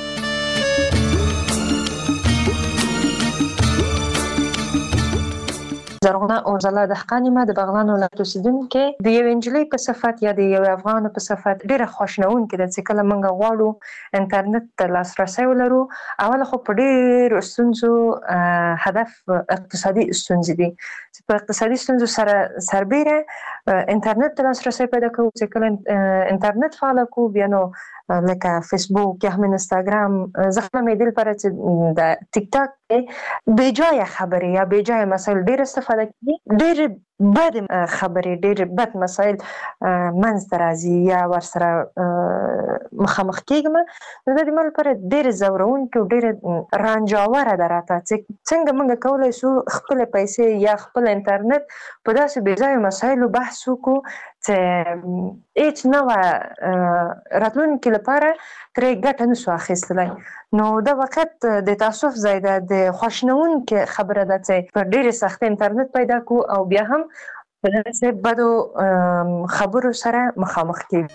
زرغونه اورزله دهقاني ما د بغلان ولایت اوسیدونکې د یو انجلۍ په صفت یا د یو افغان په صفت ډیره خوشنونکې ده چې کله موږ غواړو انټرنیټ ته لاسرسی ولرو. اوله خو په ډیرو ستونزو هدف اقتصادي ستونزې دي چې په اقتصادي ستونزو سره سربیره انټرنیټ ته لاسرسی پیدا کوو. چې کله انټرنیټ فعال کوو بیا نو لکه فیسبوک یا هم انستګرام زخه مې دل پر چې د ټیک ټاک بے جای خبرې یا بے جای مسایل ډېر استفاده کوي، ډېر بد خبرې ډېر بد مسایل منځ ته راځي یا ورسره مخامخ کېږم، نو د دې مل پر ډېر زورونکي او ډېر رانجاوره ده راته چې څنګه موږ کولی شو خپل پیسې یا خپل انټرنیټ په داسې بې ځایه مسایلو بحث وکړو چې هیڅ نه وه راتلونکي لپاره ترې ګټه نشو اخیستلی. نو دا وخت د تاسف ځای ده، د خواشنونکې خبره ده چې په ډېرې سختۍ انټرنیټ پیدا کړو او بیا هم په داسې بدو خبرو سره مخامخ کېږو.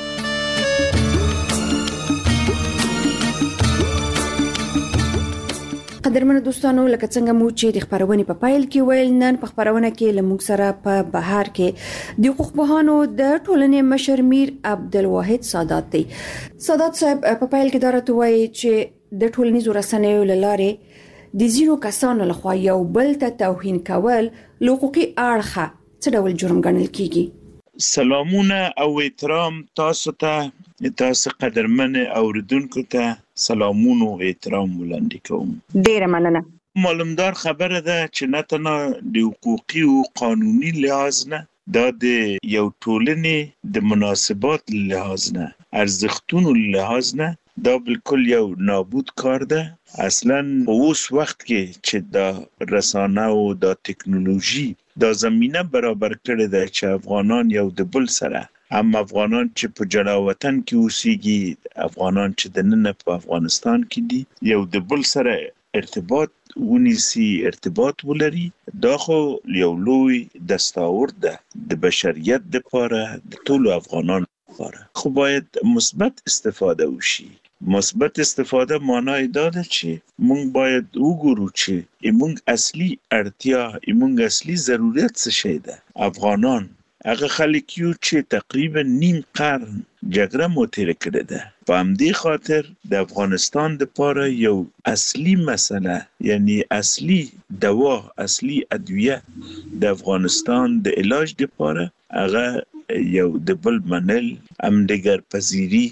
قدرمنو دوستانو، لکه څنګه مو چې د خبرونې په پایل کې ویل، نن په خبرونه کې لموږ سره په بهار کې د حقوق پوهانو د ټولنې مشر میر عبدالواحد سادات دی. سادات صاحب په پایل کې دا راته وایي چې د ټولنیزو رسنیو له لارې د ځینو کسانو لخوا یو بل ته توهین کول له حقوقي اړخه څه ډول جرم ګڼل کیږي؟ سلامونه او احترام تاسو ته، تاسو قدرمن اوریدونکو ته سلامونه او احترام وړاندې کوم. ډیره مننه. معلومدار خبره ده چې نه تنها د حقوقي او قانوني لحاظ نه، دا د یو ټولنې د مناسبات لحاظ نه، ارزښتونو لحاظ نه، دا بالکل یو نابود کار ده. اصلا په اوس وخت کې چې دا رسانه او دا ټکنالوژي دا زمینه برابر کړې ده چې افغانان یو د بل سره، هم افغانان چې په جلا وطن کې اوسېږي، افغانان چې دننه په افغانستان کې دي، یو د بل سره ارتباط ونیسي، ارتباط ولري. دا خو یو لوی دستاورد ده د بشریت لپاره، د ټولو افغانانو لپاره. خو باید مثبت استفاده وشي. مثبت استفاده معنی دا ده چې موږ باید وګورو چې موږ اصلي اړتیا، موږ اصلي ضرورت څه شی ده. افغانان هغه خلک یو چې تقریبا نیم قرن جګړه مو تېره کړې ده. په همدې خاطر د افغانستان لپاره یو اصلي مسله، یعنی اصلي دوا، اصلي ادویه د افغانستان د علاج لپاره هغه یو د بل منل، همدیگر پذیری.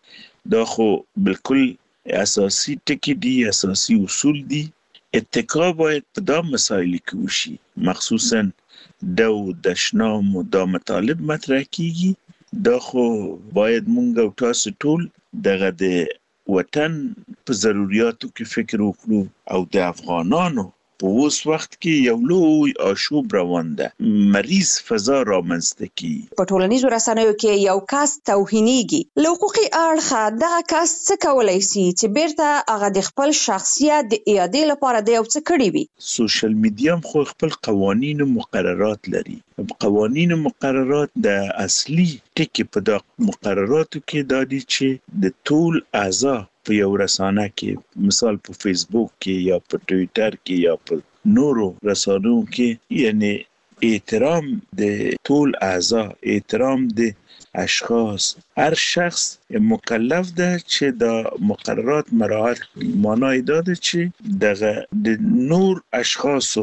دا خو بالکل اساسی ټکی دي، اساسی اصول دي. اتکا باید په دا مسایل کې وشي، مخصوصا د دشنام او د مطالب مطرح کیږي. دا خو باید مونږ او تاسو ټول دغه د وطن په ضرورتو کې فکر وکړو او د افغانانو په اوس وخت کې یو لوی آشوب روان ده، مریض فضا رامنځته کی. په ټولنیزو رسنیو کې یو کس توهینېږي، له حقوقي اړخه دغه کس څه کولی شي چې بیرته هغه د خپل شخصیت د اعادې لپاره د یو څه کړي وي؟ سوشل میډیا خو خپل قوانین او مقررات لري. قوانین او مقررات د اصلي ټکی په د مقرراتو کې دا دي چې د ټول اعضاء په یو رسانه کې، مثال په فیسبوک کې یا په ټویټر کې یا په نورو رسانو کې، یعنی احترام د ټول اعضاء، احترام د اشخاص، هر شخص مکلف ده چې دا مقررات مراعات کړي. معنی دا ده چې دغه د نور اشخاصو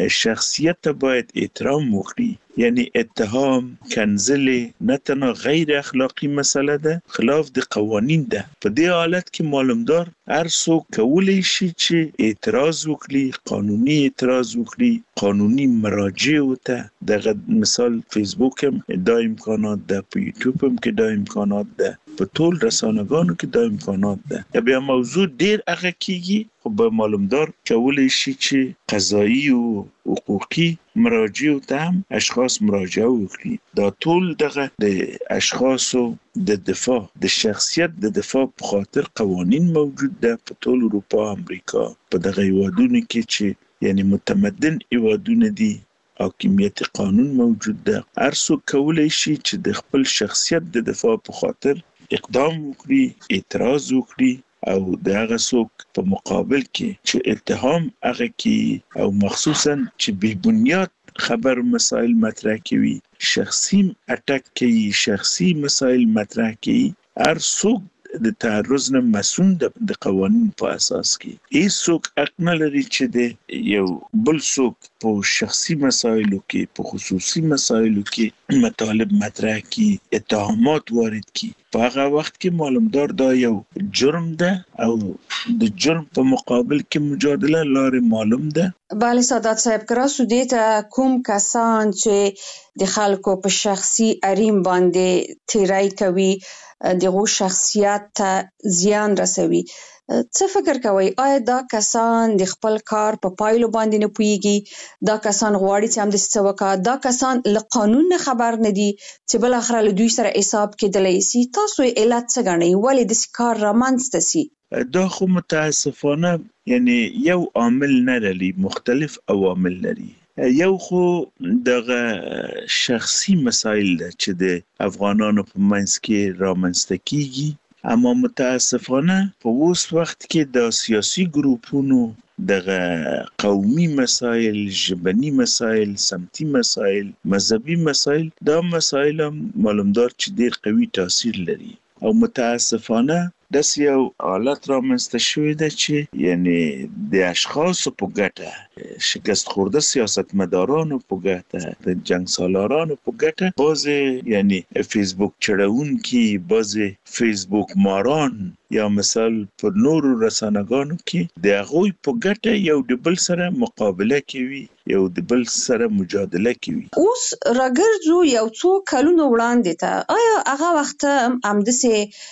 شخصیت باید احترام وکړي. یعنی اتهام، کنځلې نه تنها غیر اخلاقی مسله ده، خلاف د قوانین ده. په دې حالت کې معلومدار هر څوک کولی شي چې اعتراض وکړي، قانوني اعتراض وکړي، قانوني مراجع وته. دغه مثال فیسبوک هم دا امکانات ده، په یوټیوب هم کې دا امکانات ده، په ټول رسانه‌ګانو کې دا امکانات ده. بیا موضوع ډیر هغه کیږي، خو به معلومدار کولی شي چې قضایي او حقوقي مراجع ته هم اشخاص مراجعه وکړي. دا ټول دغه د اشخاصو د دفاع، د شخصیت د دفاع په خاطر قوانین موجود ده په ټول اروپا، امریکا، په دغه هیوادونو کې چې یعنی متمدن هیوادونه دي، حاکمیت قانون موجود ده. هر څوک کولی شي چې د خپل شخصیت د دفاع په خاطر اقدام وکړي، اعتراض وکړي، او دغه څوک په مقابل کې چې اتهام هغه کې او مخصوصا چې بې بنیاد خبر مسائل مطرح کوي، شخصي اٹک کوي، شخصي مسائل مطرح کوي، هر څوک د تعرض نه مسؤل د قوانین په اساس کې. هیڅ څوک حق نه لري چې د یو بل څوک په شخصي مسایلو کې، په خصوصي مسایلو کې مطالب مطرح کړي، اتهامات وارد کړي. په هغه وخت کې معلومدار دا یو جرم ده او د جرم په مقابل کې مجادله لارې معلوم ده. بله سادات صاحب کرا سودی ته کوم کسان چې د خلکو په شخصي حریم باندې تیرای کوي دغه شخصیت ته زیان رسوي، څه فکر کوي آیا دا کسان د خپل کار په پایلو باندې نه پوهیږي؟ دا کسان غواړي چې هم د څه وکړي؟ دا کسان له قانون نه خبر نه دي چې بل اخر له دوی سره حساب کېدلی سي؟ تاسو علت څه ګڼئ ولې د کار رامنځته سي؟ دا خو متاسفانه یعنی یو عامل نه لري، مختلف عوامل لري. یو خو دغه شخصي مسایل ده چې د افغانانو په منځ کې رامنځته کیږي، اما متاسفانه په اوس وخت کې د سیاسي ګروپونو دغه قومي مسایل، ژبني مسایل، سمتي مسایل، مذهبي مسایل، دا مسایل هم معلومدار چې ډیر قوي تاثیر لري او متاسفانه داسې یو حالت رامنځته شوی ده چې یعنی د اشخاصو په ګټه، شکست خورده سیاستمدارانو په ګټه، د جنګ سالارانو په ګټه، بعضې یعنی فیسبوک چړونکي، بعضې فیسبوک ماران یا مثال په نورو رسانه‌ګانو کې د هغوی په ګټه یو د بل سره مقابله کوي، یو د بل سره مجادله کوي. اوس راګرځو یو څو کلونو وړاندې ته، آیا هغه وخت همداسې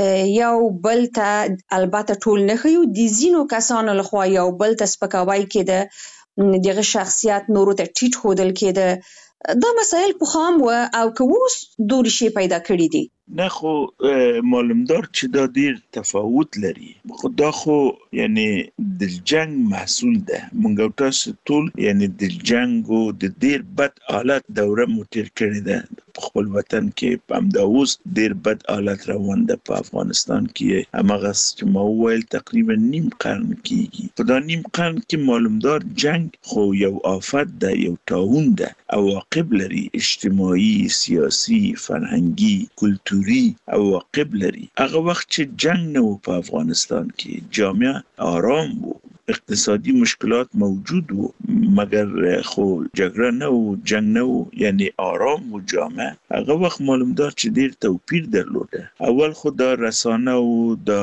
یو بل ته البته ټول نه خيو د زینو کسانو لخوا یو بل ته سپکاوی کېده، دغه شخصیت نورو ته ټیټ ښودل کېده، دا مسایل پخوام و او که اوس دورې شی پیدا کړي دي؟ نه خو معلومدار چې دا ډیر تفاوت لري، خو دا خو یعنی د جنگ محصول ده. مونږ تاسو ټول یعنی د جنگ او د ډیر بد حالت دوره مو تیر کړې ده په خپل وطن کې. هم دا اوس ډیر بد حالت روان ده په افغانستان کې، همغه چې ما وویل تقریبا نیم قرن کېږي. په دا نیم قرن کې معلومدار جنگ خو یو آفت ده، یو طاعون ده، عواقب لري، اجتماعي، سیاسي، فرهنګي، کلتوري عواقب لري. هغه وخت چې جنگ نه و په افغانستان کې، جامعه آرام و، اقتصادي مشکلات موجود و، مگر خو جګړه نه و، جنگ نه و، یعنی آرام و جامعه. هغه وخت معلومدار چې ډیر توپیر درلوده. اول خو دا رسانه او دا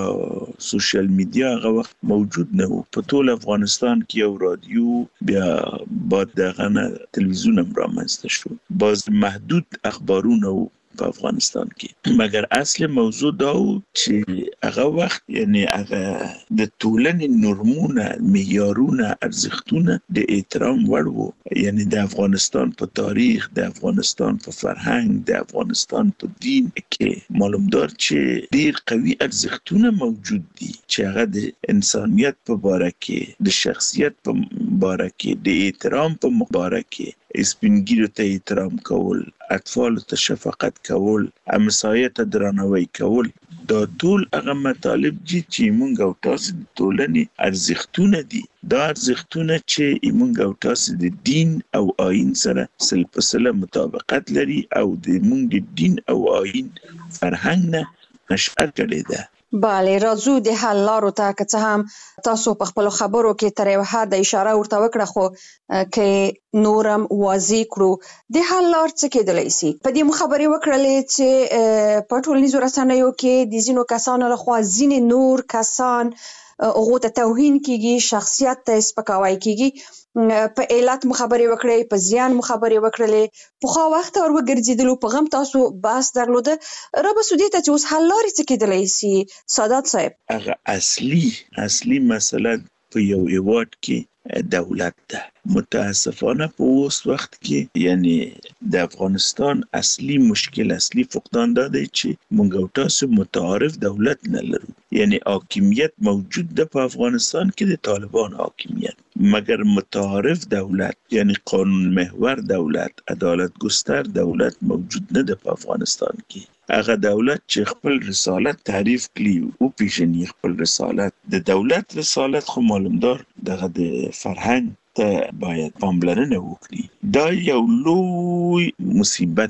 سوشل میډیا هغه وخت موجود نه و. په ټول افغانستان کې یو رادیو، بیا بعد دغه نه تلویزیون هم رامنځته شو، باز محدود اخبارونه و په افغانستان کې. مگر اصل موضوع دا و چې هغه وخت یعنی هغه د ټولنې نورمونه، معیارونه، ارزښتونه د احترام وړ وو. یعنی د افغانستان په تاریخ، د افغانستان په فرهنګ، د افغانستان په دین کې معلومدار چې ډیر قوي ارزښتونه موجود دي چې هغه د انسانیت په باره کې، د شخصیت په باره کې، د احترام په باره کې، سپینګیرو ته احترام کول، اطفال ته شفقت کول، همسایه ته درناوی کول، دا ټول هغه مطالب دي چې موږ او تاسو د ټولنې ارزښتونه دي. دا ارزښتونه چې موږ او تاسو د دین او آیین سره سل په سل مطابقت لري او د موږ د دین او آیین فرهنګ نه نشأت کړې ده. بله، راځو د حل لارو ته، که څه هم تاسو په خپلو خبرو کې تر یو حده اشاره ورته وکړه، خو که نورم واضح کړو د حل لار څه کېدلی سي. په دې مو خبرې وکړلې چې په ټولنیزو رسنیو کې د ځینو کسانو لخوا ځینې نور کسان هغو ته توهین کېږي، شخصیت ته سپکاوی کېږي. په علت مو خبرې وکړې، په زیان مو خبرې وکړلې، پخوا وخت ور وګرځېدلو، په غم تاسو بحث درلوده. را به سودې ته چې اوس حل لارې څه کېدلی سي سادات صاحب؟ هغه اصلي مسله په یو هیواد کې دولت ده. متاسفانه په اوس وخت کې یعنی د افغانستان اصلي مشکل، اصلي فقدان دا دی چې موږ او تاسو متعارف دولت نه لرو. یعنی حاکمیت موجود ده په افغانستان کې، د طالبان حاکمیت، مگر متعارف دولت یعنی قانون محور دولت، عدالت گستر دولت موجود نه ده په افغانستان کې. هغه دولت چې خپل رسالت تعریف کړي او پیژني خپل رسالت، د دولت رسالت خو معلومدار دغه د فرهنګ ته باید پاملرنه وکړي. دا یو لوی مصیبت ده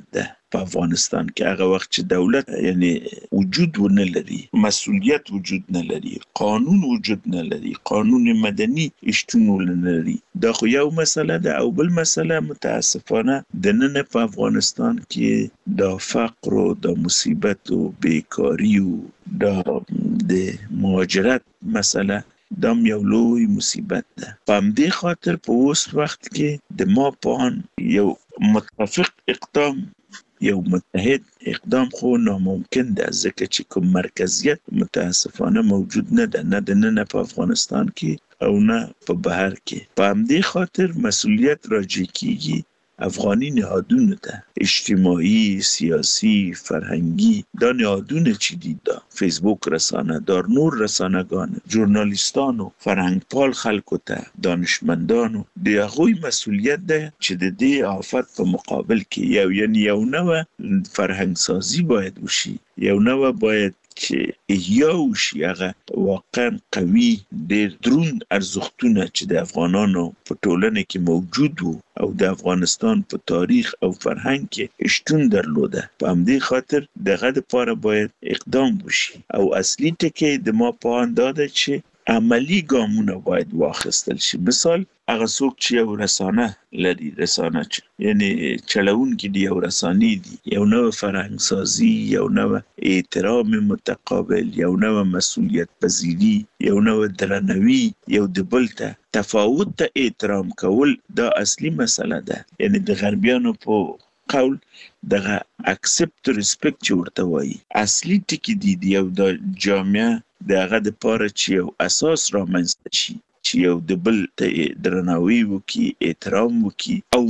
په افغانستان کې هغه وخت چې دولت یعنی وجود ونه لري، مسؤلیت وجود نه لري، قانون وجود نه لري، قانون مدني شتون نه لري. دا خو یو مسله ده. او بل مسله متاسفانه د نن په افغانستان کې د فقر او د مصیبت او بیکاری او د مهاجرت مسله دا یو لوی مصیبت ده. په همدې خاطر په اوس وخت کې د ما پان یو متفق اقدام، یو متحد اقدام خو ناممکن ده، ځکه چې کوم مرکزیت متاسفانه موجود نه ده، نه د نن په افغانستان کې او نه په بهر کې. په همدې خاطر مسؤلیت راجع کیږي افغانی نهادونو ته، اجتماعی، سیاسی، فرهنگی. دا نهادونه چی دید؟ دا فیسبوک رسانه دار، نور رسانگان، ژورنالیستانو، فرهنگپال خلکو ته، دانشمندانو، د هغوی مسئولیت ده چې د دې آفت په مقابل کې یو نوع فرهنگ سازی باید وشي، یو نوع باید چې احیا وشي، هغه واقعا قوي ډېر دروند ارزښتونه چې د افغانانو په ټولنه کې موجود وو او د افغانستان په تاریخ او فرهنګ کې شتون درلوده. په همدې خاطر دغه لپاره باید اقدام وشي. او اصلي ټکی د ما په اند دا ده چې عملی ګامونه باید واخیستل شي. مثال هغه څوک چې یو رسانه لري، رسانه چې یعنی چلوونکي دی، یو رسانې دي، یو نوع فرهنګ سازی، یو نوع احترام متقابل، یو نوع مسؤلیت پذیری، یو نوع درناوی، یو د بل ته تفاوت ته احترام کول، دا اصلي مسله ده. یعنی د غربیانو په قول دغه اکسپت ریسپیکټ چې ورته وایي اصلي ټکی دی یو د جامعه دغه د پاره چې یو اساس رامنځته شي، چې یو د بل ته درناوی وکي، احترام وکي، او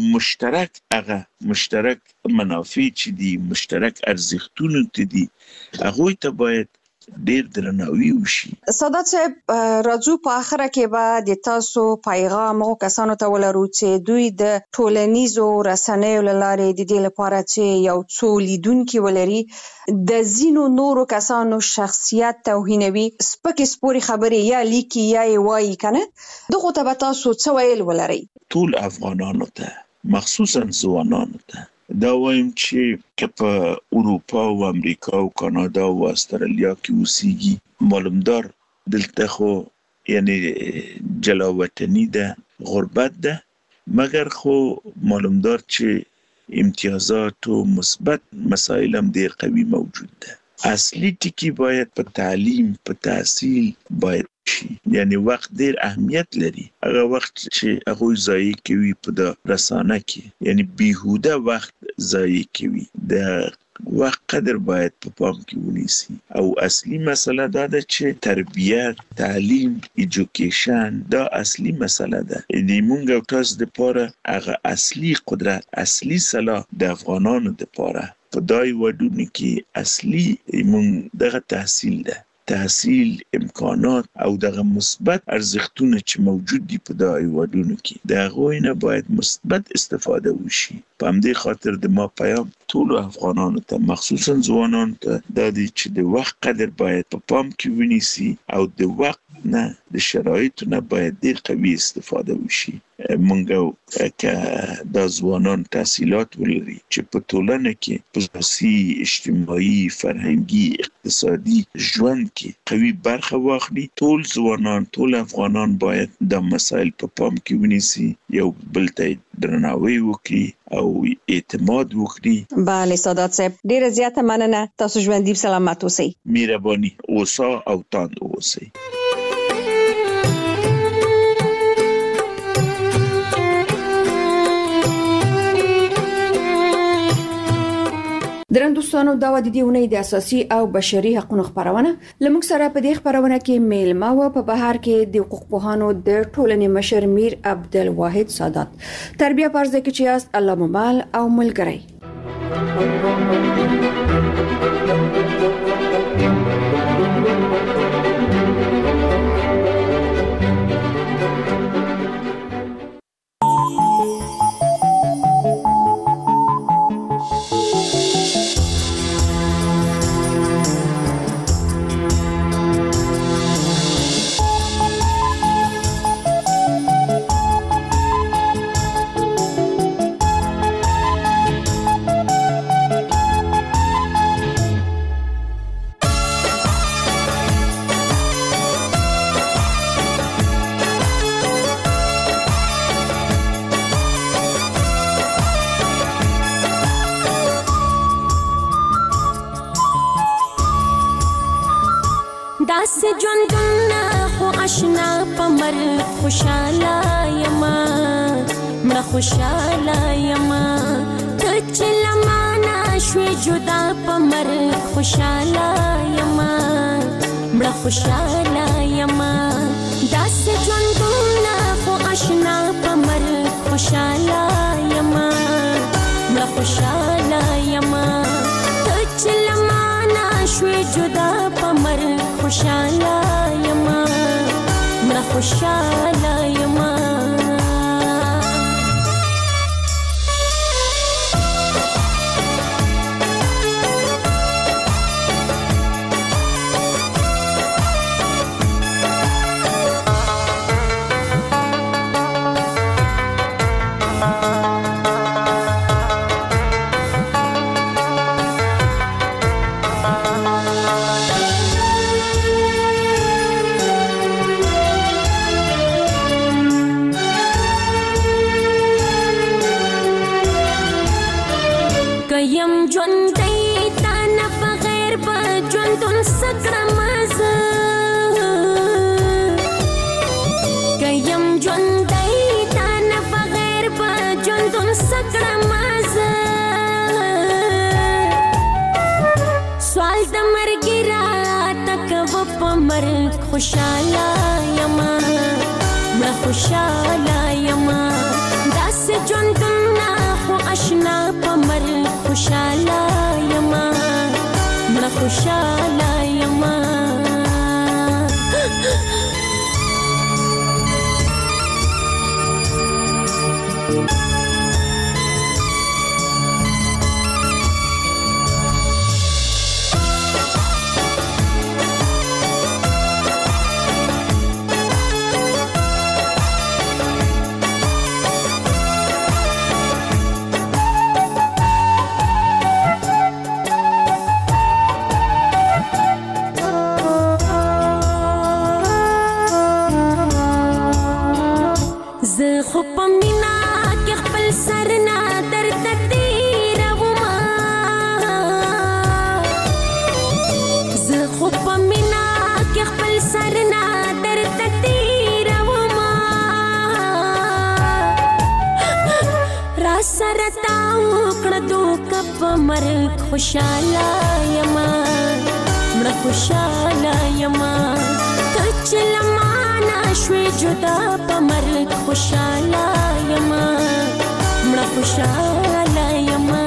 مشترک منافع چې دي، مشترک ارزښتونه ته دي، هغه ته باید ډیر درناوی وشي. سادات صاحب، راځو په اخره کې به د تاسو پیغام او کسانو ته ولرو چې دوی د ټولنیزو رسنیو لارې د دې لپاره چې یو څو لیدونکي ولري د زینو نورو کسانو شخصیت توهینوي، سپکې سپوري خبرې یا لیکي یا وایي کنه، دغه ته به تاسو څه ویل ولرئ؟ ټول افغانانو ته، مخصوصا ځوانانو ته دا وایم چې که په اروپا او امریکا او کانادا او استرالیا کې اوسېږي، معلومدار دلته خو یعنی جلاوطنی ده، غربت ده، مګر خو معلومدار چې امتیازات او مثبت مسائل هم ډېر قوي موجود ده. اصلي ټکی باید په تعلیم، په تحصیل باید شي. یعنی وخت ډیر اهمیت لري. هغه وخت چې هغه ضایع کوي په د رسانه کې، یعنی بیهوده وخت ضایع کوي، د وخت قدر باید په پام کې ونیسي. او اصلي مسله دا ده چې تربیت، تعلیم، ایجوکیشن دا اصلي مسله ده. د مونږ او تاسو لپاره هغه اصلي قدرت، اصلي صلاح د افغانانو لپاره په دای وډونه کې اصلي مونږ دغه تحصیل ده، تحصیل، امکانات او دغه مثبت ارزښتونه چې موجود دي په دای وډونه کې، د هغوی نه باید مثبت استفاده وشي. په همدې خاطر د ما پیام ټول افغانانو ته، مخصوصا ځوانانو ته دا دی چې د وخت قدر باید په پام کې ونیسي او د وخت نه، د شرایطو نه باید ډیر قوي استفاده وشي. مونږ که دا ځوانان تحصیلات ولري چې په ټولنه کې په سیاسي، اجتماعي، فرهنګي، اقتصادي ژوند کې قوي برخه واخلي، ټول ځوانان، ټول افغانان باید د مسایل په پام کې ونیسي، یو بل ته درناوی وکړي او اعتماد وکړي. بله سادات صاحب، ډیره زیاته مننه. تاسو ژوندي سلامت اوسئ. مهرباني اوسه او تاند اوسئ. درنوستانو، دا و د دې اونۍ د اساسي او بشري حقوقو خبرونه. لمک سره په دې خبرونه کې میلمه و په بهر کې د حقوق پوهانو د ټولنې مشر میر عبدالواحد سادات. تربیه پرځ کې چې است الله ممال او ملګری. داس ژوندونه خو آشنا په مرګ خوشاله یما مړه خوشاله یما ته چې لمانه شوې جدا په مرګ خوشاله یما مړه خوشاله یما داس ژوندونه خو آشنا په مرګ خوشاله یما مړه خوشاله یما ته چې لمانه شوې جدا په مرګ خوشاله یما مړه خوشاله یما یم ژوندۍ تا نه بغیر به ژوندون څه کړم زه که یم ژوندۍ تا نه بغیر به ژوندون څه کړم زه سوال د مرګ راته کوه په مرګ خوشاله یما مړه خوشاله یما داسې ژوندونه خو آشنا په مرګ خوشاله یما مړه خوشاله یما زه خو په مینا کې خپل سر نه درته تېرومه زه خو په مینا کې خپل سر نه درته تېرومه را سره تا وکړه دوکه په مرګ خوشاله یما مړه خوشاله یما ته چې لمانه شوې جدا په مرګ خوشاله یما مړه خوشاله یما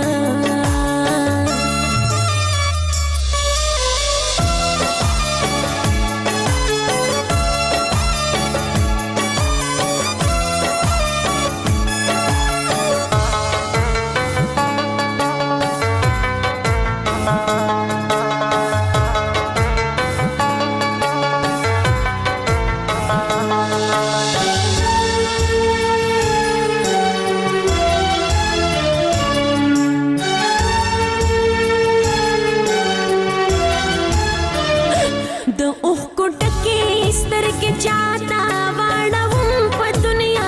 چاہتا واڑاوم پا دنیا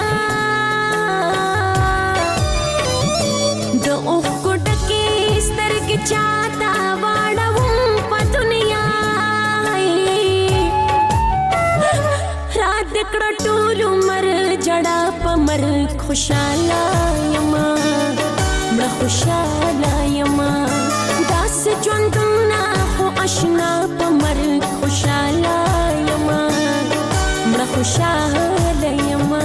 د اوخ کو ډکې سترګې چاہتا واڑاوم پا دنیا رات کړه ټول عمر جڑا په مرګ خوشاله یما مړه خوشاله یما داس ژوندونه خو آشنا په مرګ خوشاله یما مړه خوشاله یما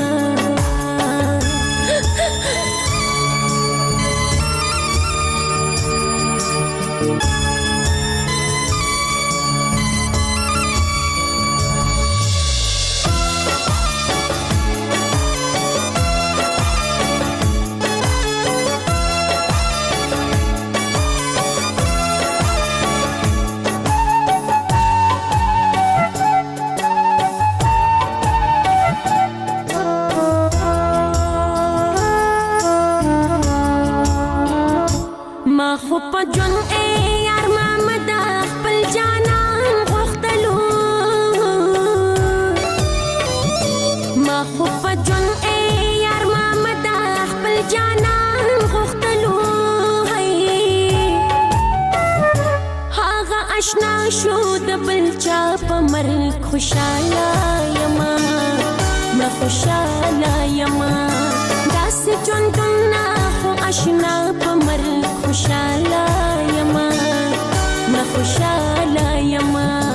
چا په مرګ خوشاله یما مړه خوشاله یما داسې ژوندونه خو اشنا په مرګ خوشاله یما مړه خوشاله یما